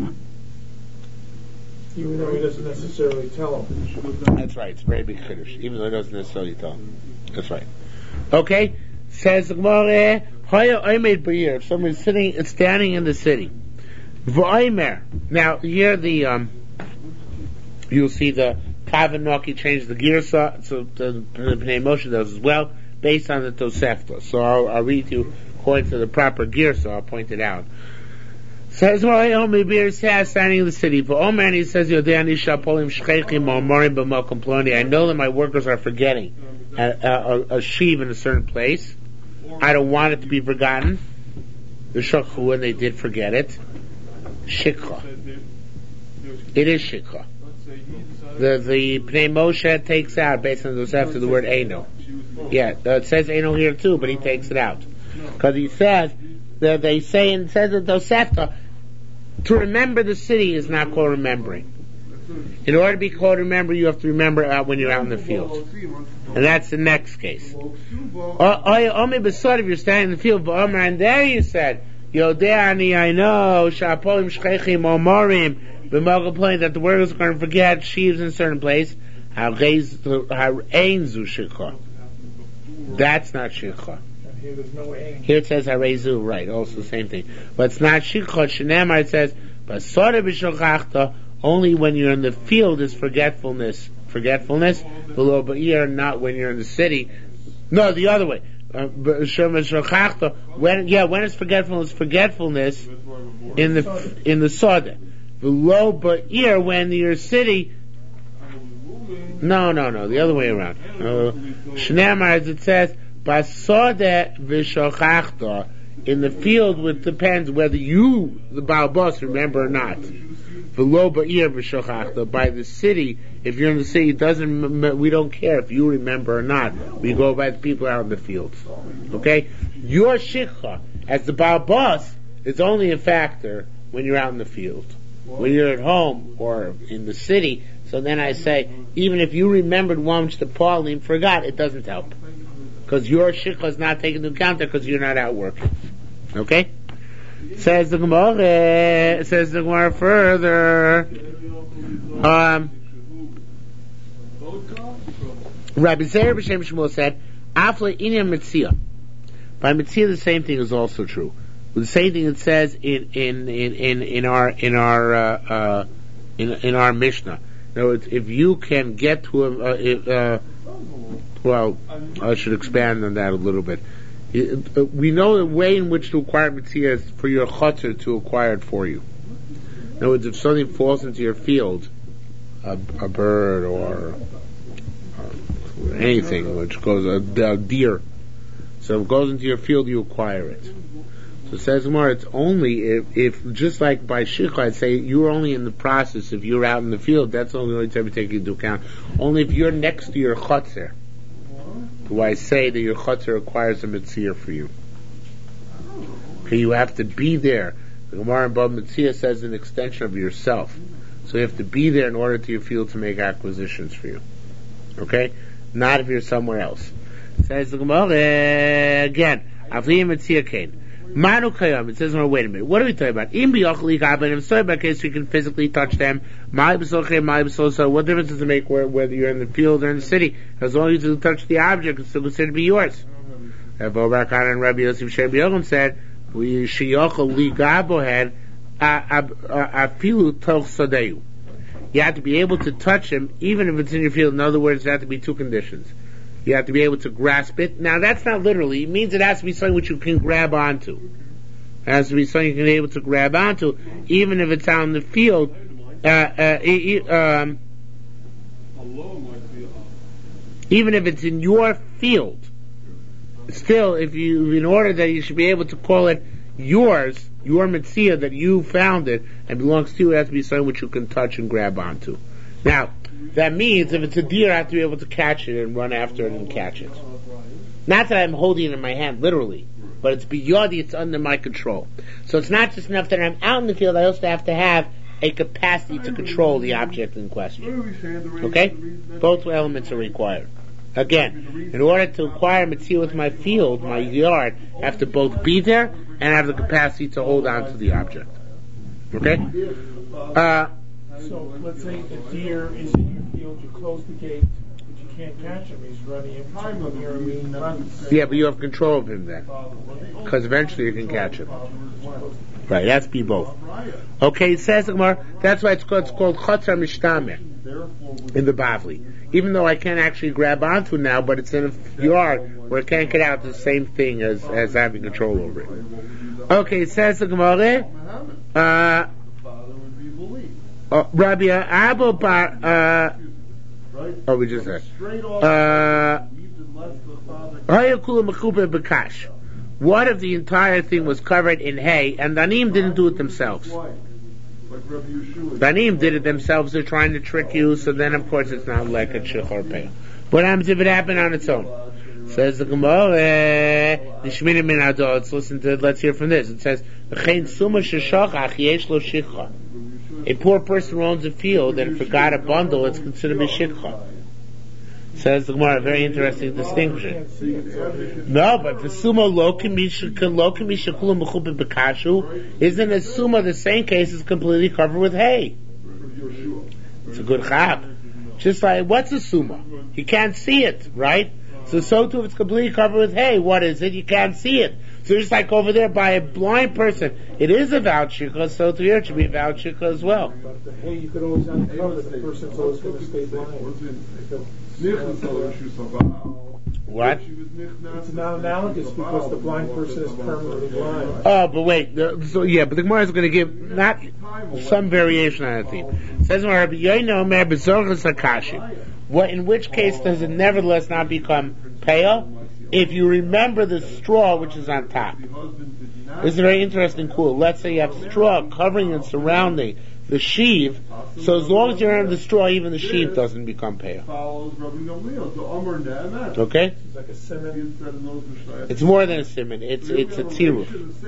Even though he doesn't necessarily tell him. That's right, it's a very big chiddush, even though he doesn't necessarily tell him. That's right. Okay? Says the Gemara, Haya Oimed B'Yir, if someone's sitting, it's standing in the city. V'Oimer. Now, here the, um, you'll see the Kavanaki change the girsa, so the Pnei Moshe does as well, based on the Tosefta. So I'll, I'll read you according to the proper gear, so I'll point it out. Says, well, Omer says, standing in the city, for Omer, and he says, I know that my workers are forgetting a, a, a sheave in a certain place. I don't want it to be forgotten. The shakhu, and they did forget it. Shikha. It is shikha. The, the Pnei Moshe takes out, based on those after the word Eino. Yeah, it says Eino here too, but he takes it out. Because he says, that they say, and it says that Tosefta, to remember the city is not called remembering. In order to be called remember, you have to remember out when you're out in the field. And that's the next case. Only beside if you're standing in the field, and there you said, Yodeani, I know, Shapolim Shchechim Omorim, B'mogel that the workers are going to forget sheaves in a certain place. That's not shikha. Here there's no aim. Here it says harezu, right? Also the same thing, but it's not shikha. Shenamar it says, "Basara b'shokachta." Only when you're in the field is forgetfulness. Forgetfulness below ba'ir, not when you're in the city. No, the other way. Uh, when yeah, when it's forgetfulness, forgetfulness in the in the soda. Below ba'ir, when you're city. No, no, no. The other way around. Shenamar, as it says. Basode v'shochachta, in the field, it depends whether you, the Baal Boss, remember or not. V'lo ba'ir v'shochachta, by the city, if you're in the city, it doesn't, we don't care if you remember or not. We go by the people out in the fields. Okay? Your shikha, as the Baal Boss, is only a factor when you're out in the field. When you're at home or in the city, so then I say, even if you remembered one which the Pauline forgot, it doesn't help. Because your shikha is not taken into account there because you're not out working. Okay? Says the Gemara, says the Gemara further, um, Rabbi Zeir B'Shem Shmuel said, Afle Inya Metzia. By Metzia the same thing is also true. The same thing it says in, in, in, in, in our, in our, uh, uh, in, in our Mishnah. In other words, if you can get to a, uh, uh, well, I should expand on that a little bit. We know the way in which to acquire mitzvah is for your chotzer to acquire it for you. In other words, if something falls into your field, a, a bird or uh, anything which goes, a, a deer, so if it goes into your field, you acquire it. So it says more, it's only if, if just like by shikha, I'd say you're only in the process, if you're out in the field, that's the only time we take into account. Only if you're next to your chotzer do I say that your chotzer requires a mitzvah for you. Okay, you have to be there. The Gemara in Bab Mitzvah says an extension of yourself. So you have to be there in order to your field to make acquisitions for you. Okay? Not if you're somewhere else. Says the Gemara again, Avli Mitzvah Kain. Manu Kayam, it says, well, wait a minute, what are we talking about? In B'yochli Gaben, if so, by case you can physically touch them, my B'soche, my B'sosa, what difference does it make whether you're in the field or in the city? As long as you touch the object, it's still considered to be yours. Rabbi Barkan and Rabbi Yosef Shem Yochim said, we Shiyochel Li Gabo had Afilu Toch Sadeu. You have to be able to touch him, even if it's in your field. In other words, there have to be two conditions. You have to be able to grasp it. Now, that's not literally. It means it has to be something which you can grab onto. It has to be something you can be able to grab onto, even if it's out in the field. Uh, uh, e- um, even if it's in your field. Still, if you, in order that you should be able to call it yours, your mitzvah that you found it and belongs to you, it has to be something which you can touch and grab onto. Now, that means if it's a deer, I have to be able to catch it and run after it and catch it. Not that I'm holding it in my hand, literally, but it's beyond, it's under my control. So it's not just enough that I'm out in the field, I also have to have a capacity to control the object in question. Okay? Both elements are required. Again, in order to acquire material with my field, my yard, I have to both be there and have the capacity to hold on to the object. Okay? Uh, So let's say a deer is in your field, you close the gate, but you can't catch him. He's running in from here and he runs. yeah, but you have control of him then. Because eventually you can catch him. Right, that's be both. Okay, it says Gemara, that's why it's called, it's called Chatzar Mishtameh in the Bavli. Even though I can't actually grab onto it now, but it's in a yard where I can't get out, the same thing as, as having control over it. Okay, it says the Gemara, uh, uh, Rabbi Abba Bar, uh, oh, we just said, uh, what if the entire thing was covered in hay and the Anim didn't do it themselves? The Anim did it themselves, they're trying to trick you, so then of course it's not like a Shechor Peh. What happens if it happened on its own? Says the Gemara, Nishmini min Ado, let's listen to it, let's hear from this. It says, a poor person who owns a field and forgot a bundle, it's considered a shikha. Says the Gemara, a very interesting distinction. No, but the summa lokamisha lokamisha kulam mechubim bekashu isn't a summa the same case is completely covered with hay. It's a good chap. Just like what's a summa? You can't see it, right? So so too if it's completely covered with hay, what is it? You can't see it. So just like over there by a blind person, it is a voucher shikha, so to here it should be a voucher shikha as well. But the hay you could always uncover, the person's always going to stay blind. What? It's not analogous because the blind person is permanently blind. Oh, but wait. The, so yeah, but the Gemara is going to give not some variation on that theme. It says Rabbi Yoino Mer Bezorchas Hakashi. What? In which case does it nevertheless not become payah? If you remember the straw which is on top. This is very interesting. Cool. Let's say you have straw covering and surrounding the sheave, so as long as you're under the straw, even the sheave doesn't become pale. Okay? It's like a simon. It's more than a simon. It's it's a tziruf.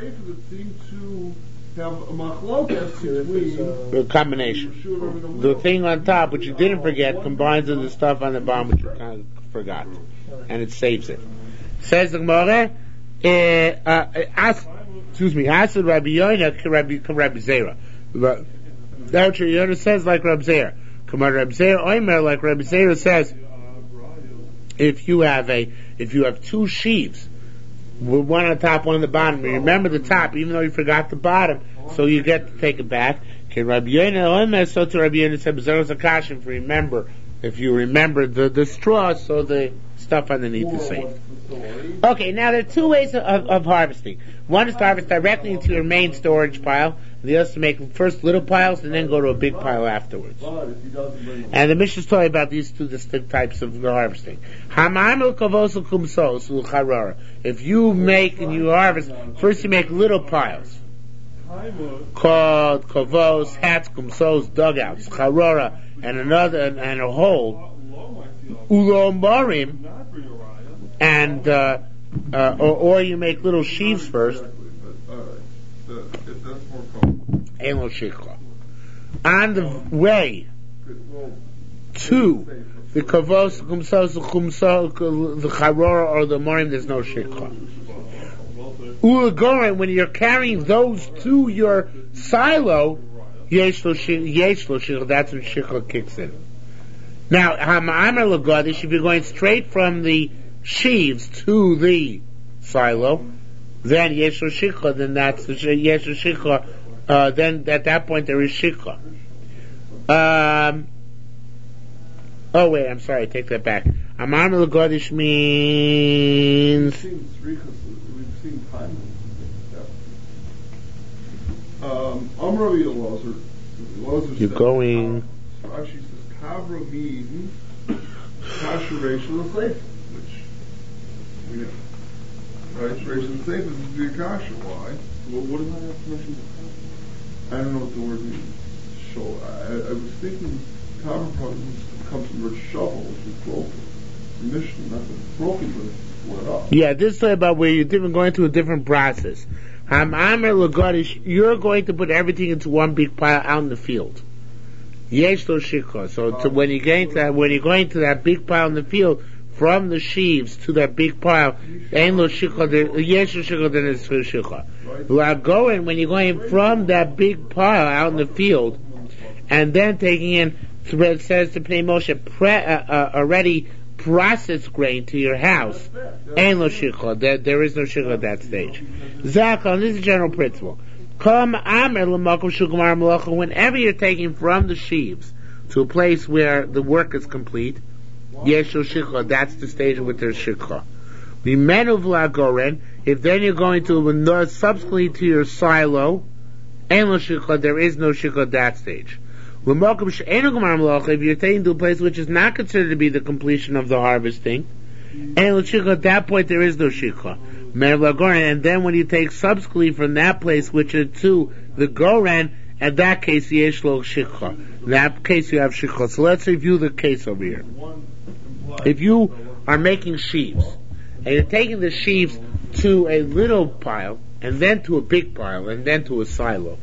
A combination. The thing on top, which you didn't forget, combines with the stuff on the bottom, which you kind of forgot, and it saves it. Says the Gemara, uh, uh, excuse me, Asad Rabbi Yoina, Rabbi Rabbi Zera. That's what Yoda says, like Rabbi Zera. Come on, Rabbi Zera, Oimer, like Rabbi Zera says, if you have a, if you have two sheaves, with one on top, one on the bottom, you remember the top, even though you forgot the bottom, so you get to take it back. Okay, Rabbi Yoina, Oimer, so to Rabbi Yoina said, Bezeros Akashim, remember, if you remember the, the straw, so the stuff underneath is safe. Okay, now there are two ways of, of, of harvesting. One is to harvest directly into your main storage pile, and the other is to make first little piles and then go to a big pile afterwards. And the Mishnah is talking about these two distinct types of harvesting. If you make and you harvest, first you make little piles called kavos, hats, kumsos, dugouts, charora, and another and, and a hole. Ulombarim, and uh, uh, or, or you make little sheaves first. On the way to the kavos, kumsos, kumsos, the charora or the morim, there's no shikha. Ulagorim, when you're carrying those to your silo, yesh lo shikha, that's when shikha kicks in. Now, Hama'amar Lagadish, if you're going straight from the sheaves to the silo, then Yeshua Shikha, then that's the Yeshua Shikha, uh, then at that point there is Shikha. Um, oh wait, I'm sorry, I take that back. Amar Melagodish means. We've seen three, we've seen time. Um, Amar Elazar. Elazar You're said, going. Rashi says, Kavravim, Kasher Rachel Seif, which we know. Right? Rachel Seif is to be a Kasher. Why? Well, what did I have permission to I don't know what the word means. Show. I, I was thinking Kavra probably comes from the word shovel, which is broken. The Mishnah, not the broken, but it's split up. Yeah, this is about where you're different, going through a different process. Um, Amar Lagodish, you're going to put everything into one big pile out in the field. Yesh lo shikha. So to, when you're going to that, when you're going to that big pile in the field, from the sheaves to that big pile, ain't lo shikha. Yesh lo shikha, then it's shikha. Like going when you're going from that big pile out in the field, and then taking in, it says to Pnei Moshe, pre, uh, uh, already processed grain to your house. Ain't lo shikha. There, there is no shikha at that stage. Zakon, this is a general principle. Come amer l'makom shugamar malacha. Whenever you're taking from the sheaves to a place where the work is complete, yesh lo shikha. That's the stage with their shikha. V'menu v'lagoren. If then you're going to subsequently to your silo, ain't lo shikha. There is no shikha at that stage. L'makom she'enu gamar malacha. If you're taking to a place which is not considered to be the completion of the harvesting, ain't lo shikha. At that point there is no shikha. And then when you take subsequently from that place, which is to the Goran, in that case, yesh lo shikha. In that case, you have shikha. So let's review the case over here. If you are making sheaves, and you're taking the sheaves to a little pile, and then to a big pile, and then to a silo.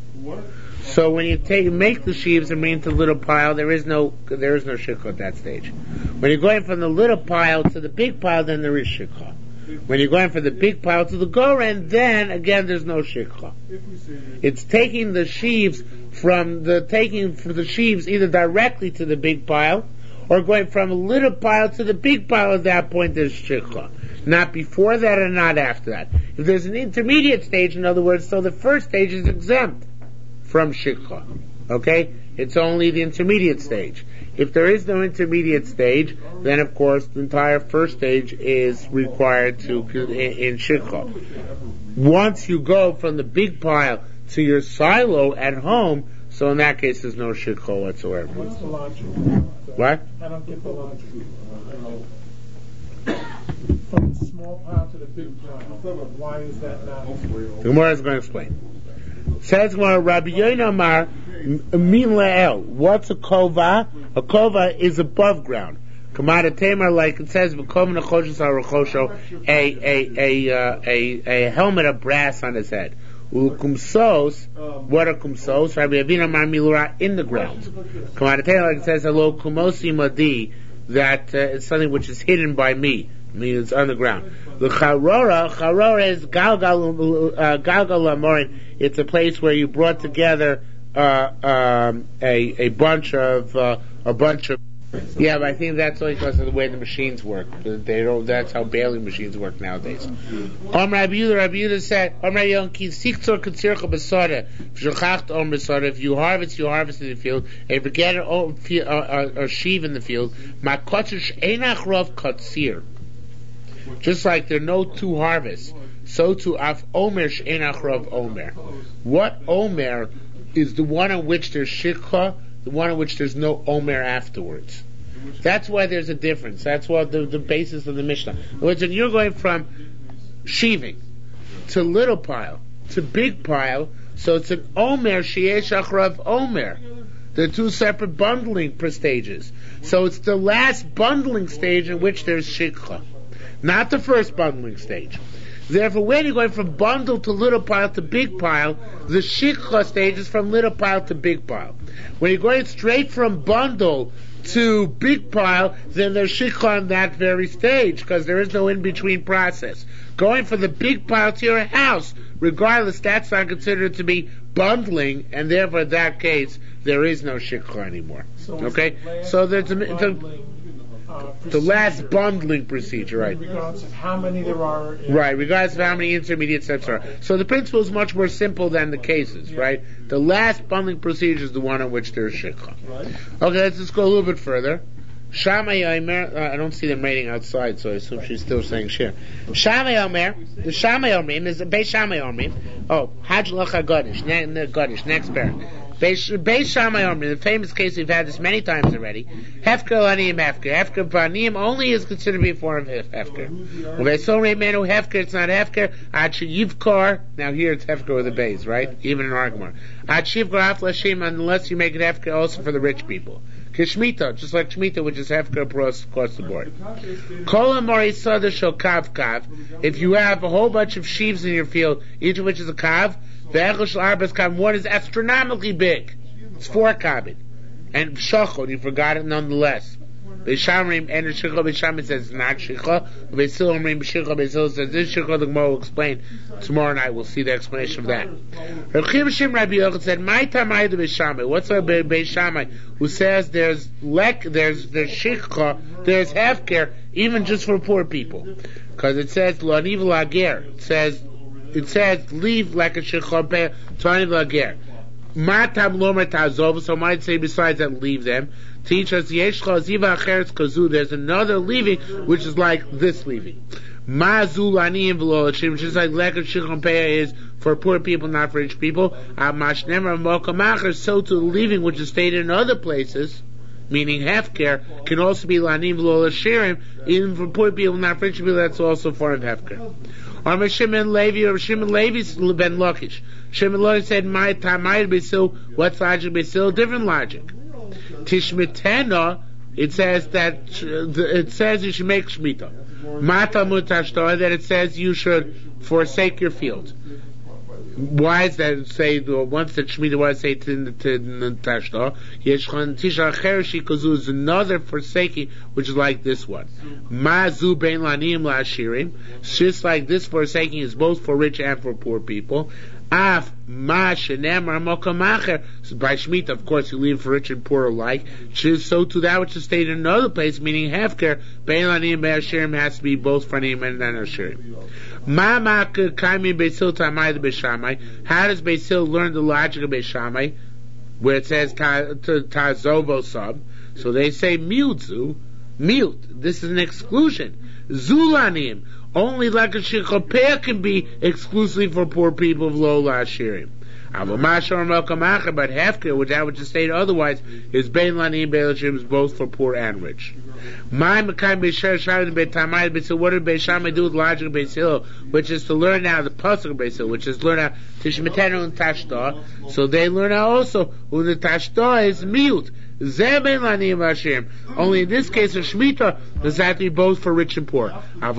So when you take make the sheaves and bring it to the little pile, there is no there is no shikha at that stage. When you're going from the little pile to the big pile, then there is shikha. When you're going from the big pile to the goren, then again there's no shikha. It's taking the sheaves from the taking from the sheaves either directly to the big pile, or going from a little pile to the big pile. At that point, there's shikha. Not before that and not after that. If there's an intermediate stage, in other words, so the first stage is exempt from shikha. Okay, it's only the intermediate stage. If there is no intermediate stage, then of course the entire first stage is required to in, in shikha. Once you go from the big pile to your silo at home, so in that case there's no shikha whatsoever. What's the logic? What? I don't get the logic. From the small pile to the big pile, why is that not? The Gemara is going to explain. Says Gemara, Rabbi Yoina Amar, Min Le'el. What's a kova? A kova is above ground. Kamada Tamar, like it says, V'kom Nechoshes HaRechosho, a a a uh, a a helmet of brass on his head. Ukumsos, what are kumsos? Rabbi Avina Amar Milura, in the ground. Kamada Tamar, like it says, Hello Kumosi Madi, that uh, it's something which is hidden by me. I mean, it's on the ground. The charora, charora is galgal, uh, galgal amorin. It's a place where you brought together uh, um, a a bunch of uh, a bunch of. Yeah, but I think that's only because of the way the machines work. They don't. That's how baling machines work nowadays. Om Rabbi Yehuda, Rabbi Yehuda said, Om Rabbi Yonki, siktzor katzircha besada. V'shachacht om besada. If you harvest, you harvest in the field. If you forget a sheave in the field, makotzish einach rov katzir. Just like there are no two harvests, so too af omer she'enach rav omer. What omer is the one in which there's shikha, the one in which there's no omer afterwards. That's why there's a difference. That's what the, the basis of the Mishnah. In other words, when you're going from sheaving to little pile to big pile, so it's an omer she'eshach rav omer. They're two separate bundling stages. So it's the last bundling stage in which there's shikha. Not the first bundling stage. Therefore, when you're going from bundle to little pile to big pile, the shikha stage is from little pile to big pile. When you're going straight from bundle to big pile, then there's shikha on that very stage, because there is no in-between process. Going from the big pile to your house, regardless, that's not considered to be bundling, and therefore in that case, there is no shikha anymore. So okay? So there's a... the, Uh, the last bundling procedure, right? Regardless of how many there are. Right, regardless of how many intermediate steps there are. So the principle is much more simple than the cases, right? The last bundling procedure is the one on which there is shikha. Okay, let's just go a little bit further. Shammai Omer, uh, I don't see them writing outside, so I assume she's still saying share. Shammai Omer, the Shammai Omrim is a Beis Shammai Omrim. Oh, Haj Lacha Godish, ne, ne, Godish, next pair. Beis Beis Shammai Omrim, the famous case we've had this many times already. Hefker Laniyim Hefker. Hefker Baniyim only is considered to be a form of Hefker. When they so Menu Hefker, it's not Hefker. Achi Yivkar, now here it's Hefker with a base, right? Even in Argmar. Achi Yivkar Af Lashim, unless you make it Hefker also for the rich people. Kishmita, just like Shemitah, which is Hefker across, across the board. Kol Amori Sada Shel Kav Kav. If you have a whole bunch of sheaves in your field, each of which is a Kav, one is astronomically big. It's four kabin. And shachol, you forgot it nonetheless. Beishamrim and Shikha Beishamrim says it's not Shikha. Beisil Omrim Shikha Beisil says this Shikha. The Gemara will explain tomorrow night. We'll see the explanation of that. Rabbi Shimon Rabbi Yochanan said, "My Tamayid Beishamai." What's a Beishamai who says there's lek, there's there's Shikha, there's hefker, even just for poor people, because it says Lo Aniv Lager. It says it says leave like a Shikha Tani Lager. Matam Lomer Tazov. So I might say besides that, leave them. Teach us Yeshcha Ziva Acheretz Kazu. There's another leaving which is like this leaving. Mazul Aniyim V'Lo, which is like Lekar Shikon Peah is for poor people, not for rich people. Mashnemer Mokamacher, so to the leaving which is stated in other places, meaning hefker, can also be Lanim V'Lo Shirim, even for poor people, not for rich people. That's also form of hefker. Or Shimon Levi, or Shimon Levi's Ben Lakish. Shimon Levi said, "My Tamayid Besil." What's logic Besil? Different logic. Tishmitena, it says that it says you should make shmita. Mata mutashtar, that it says you should forsake your field. Why is that? Say once that shmita, why say to tashtar? Yeshchan tisha chereshi kazu is another forsaking, which is like this one. Mazu bein lanim la'ashirim. Just like this forsaking is both for rich and for poor people. Af ma shenemar mokamacher. So by Shemitah, of course, you leave for rich and poor alike. So to that which is stated in another place, meaning hefker, bein lanim be'ashirim has to be both for anim and ashirim. Ma ma kaimi Beisil tamayid Beishamai. How does Beisil learn the logic of Beishamai, where it says tazovo sub? So they say mutzu, mute. This is an exclusion. Zulanim. Only like a shikopeh can be exclusively for poor people of low lashirim. But hefker, which I would just state otherwise, is bein lanim be'lashirim, is both for poor and rich. My mekayim be'sher shayim be'tamayid be'sil. What did Beishamai do with logic of Beisil, which is to learn now the pasuk of Beisil, which is learn out tishmetenu and tashta. So they learn out also when the tashta is mute. Only in this case of Shemitah, does that be both for rich and poor. But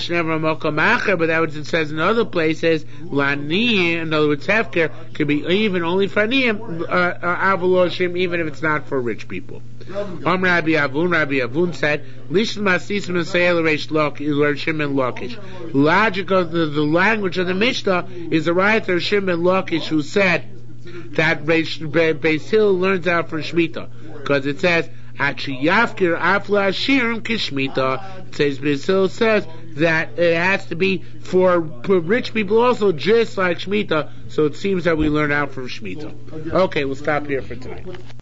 that which it says in other places, Lani, in other words, Hefker, could be even only for Aniyim, Avoloshim, even if it's not for rich people. Om Rabbi Avun, Rabbi Avun said, Lishn Masisim Asayel Reish Shimon Lakish. Logic of the, the language of the Mishnah is the writer Shimon Lakish who said that Beisil learns out from Shemitah. Because it says, Achiyafkir Afla Shirim Kishmita. It says, Beisil says that it has to be for, for rich people also, just like Shemitah. So it seems that we learn out from Shemitah. Okay, we'll stop here for tonight.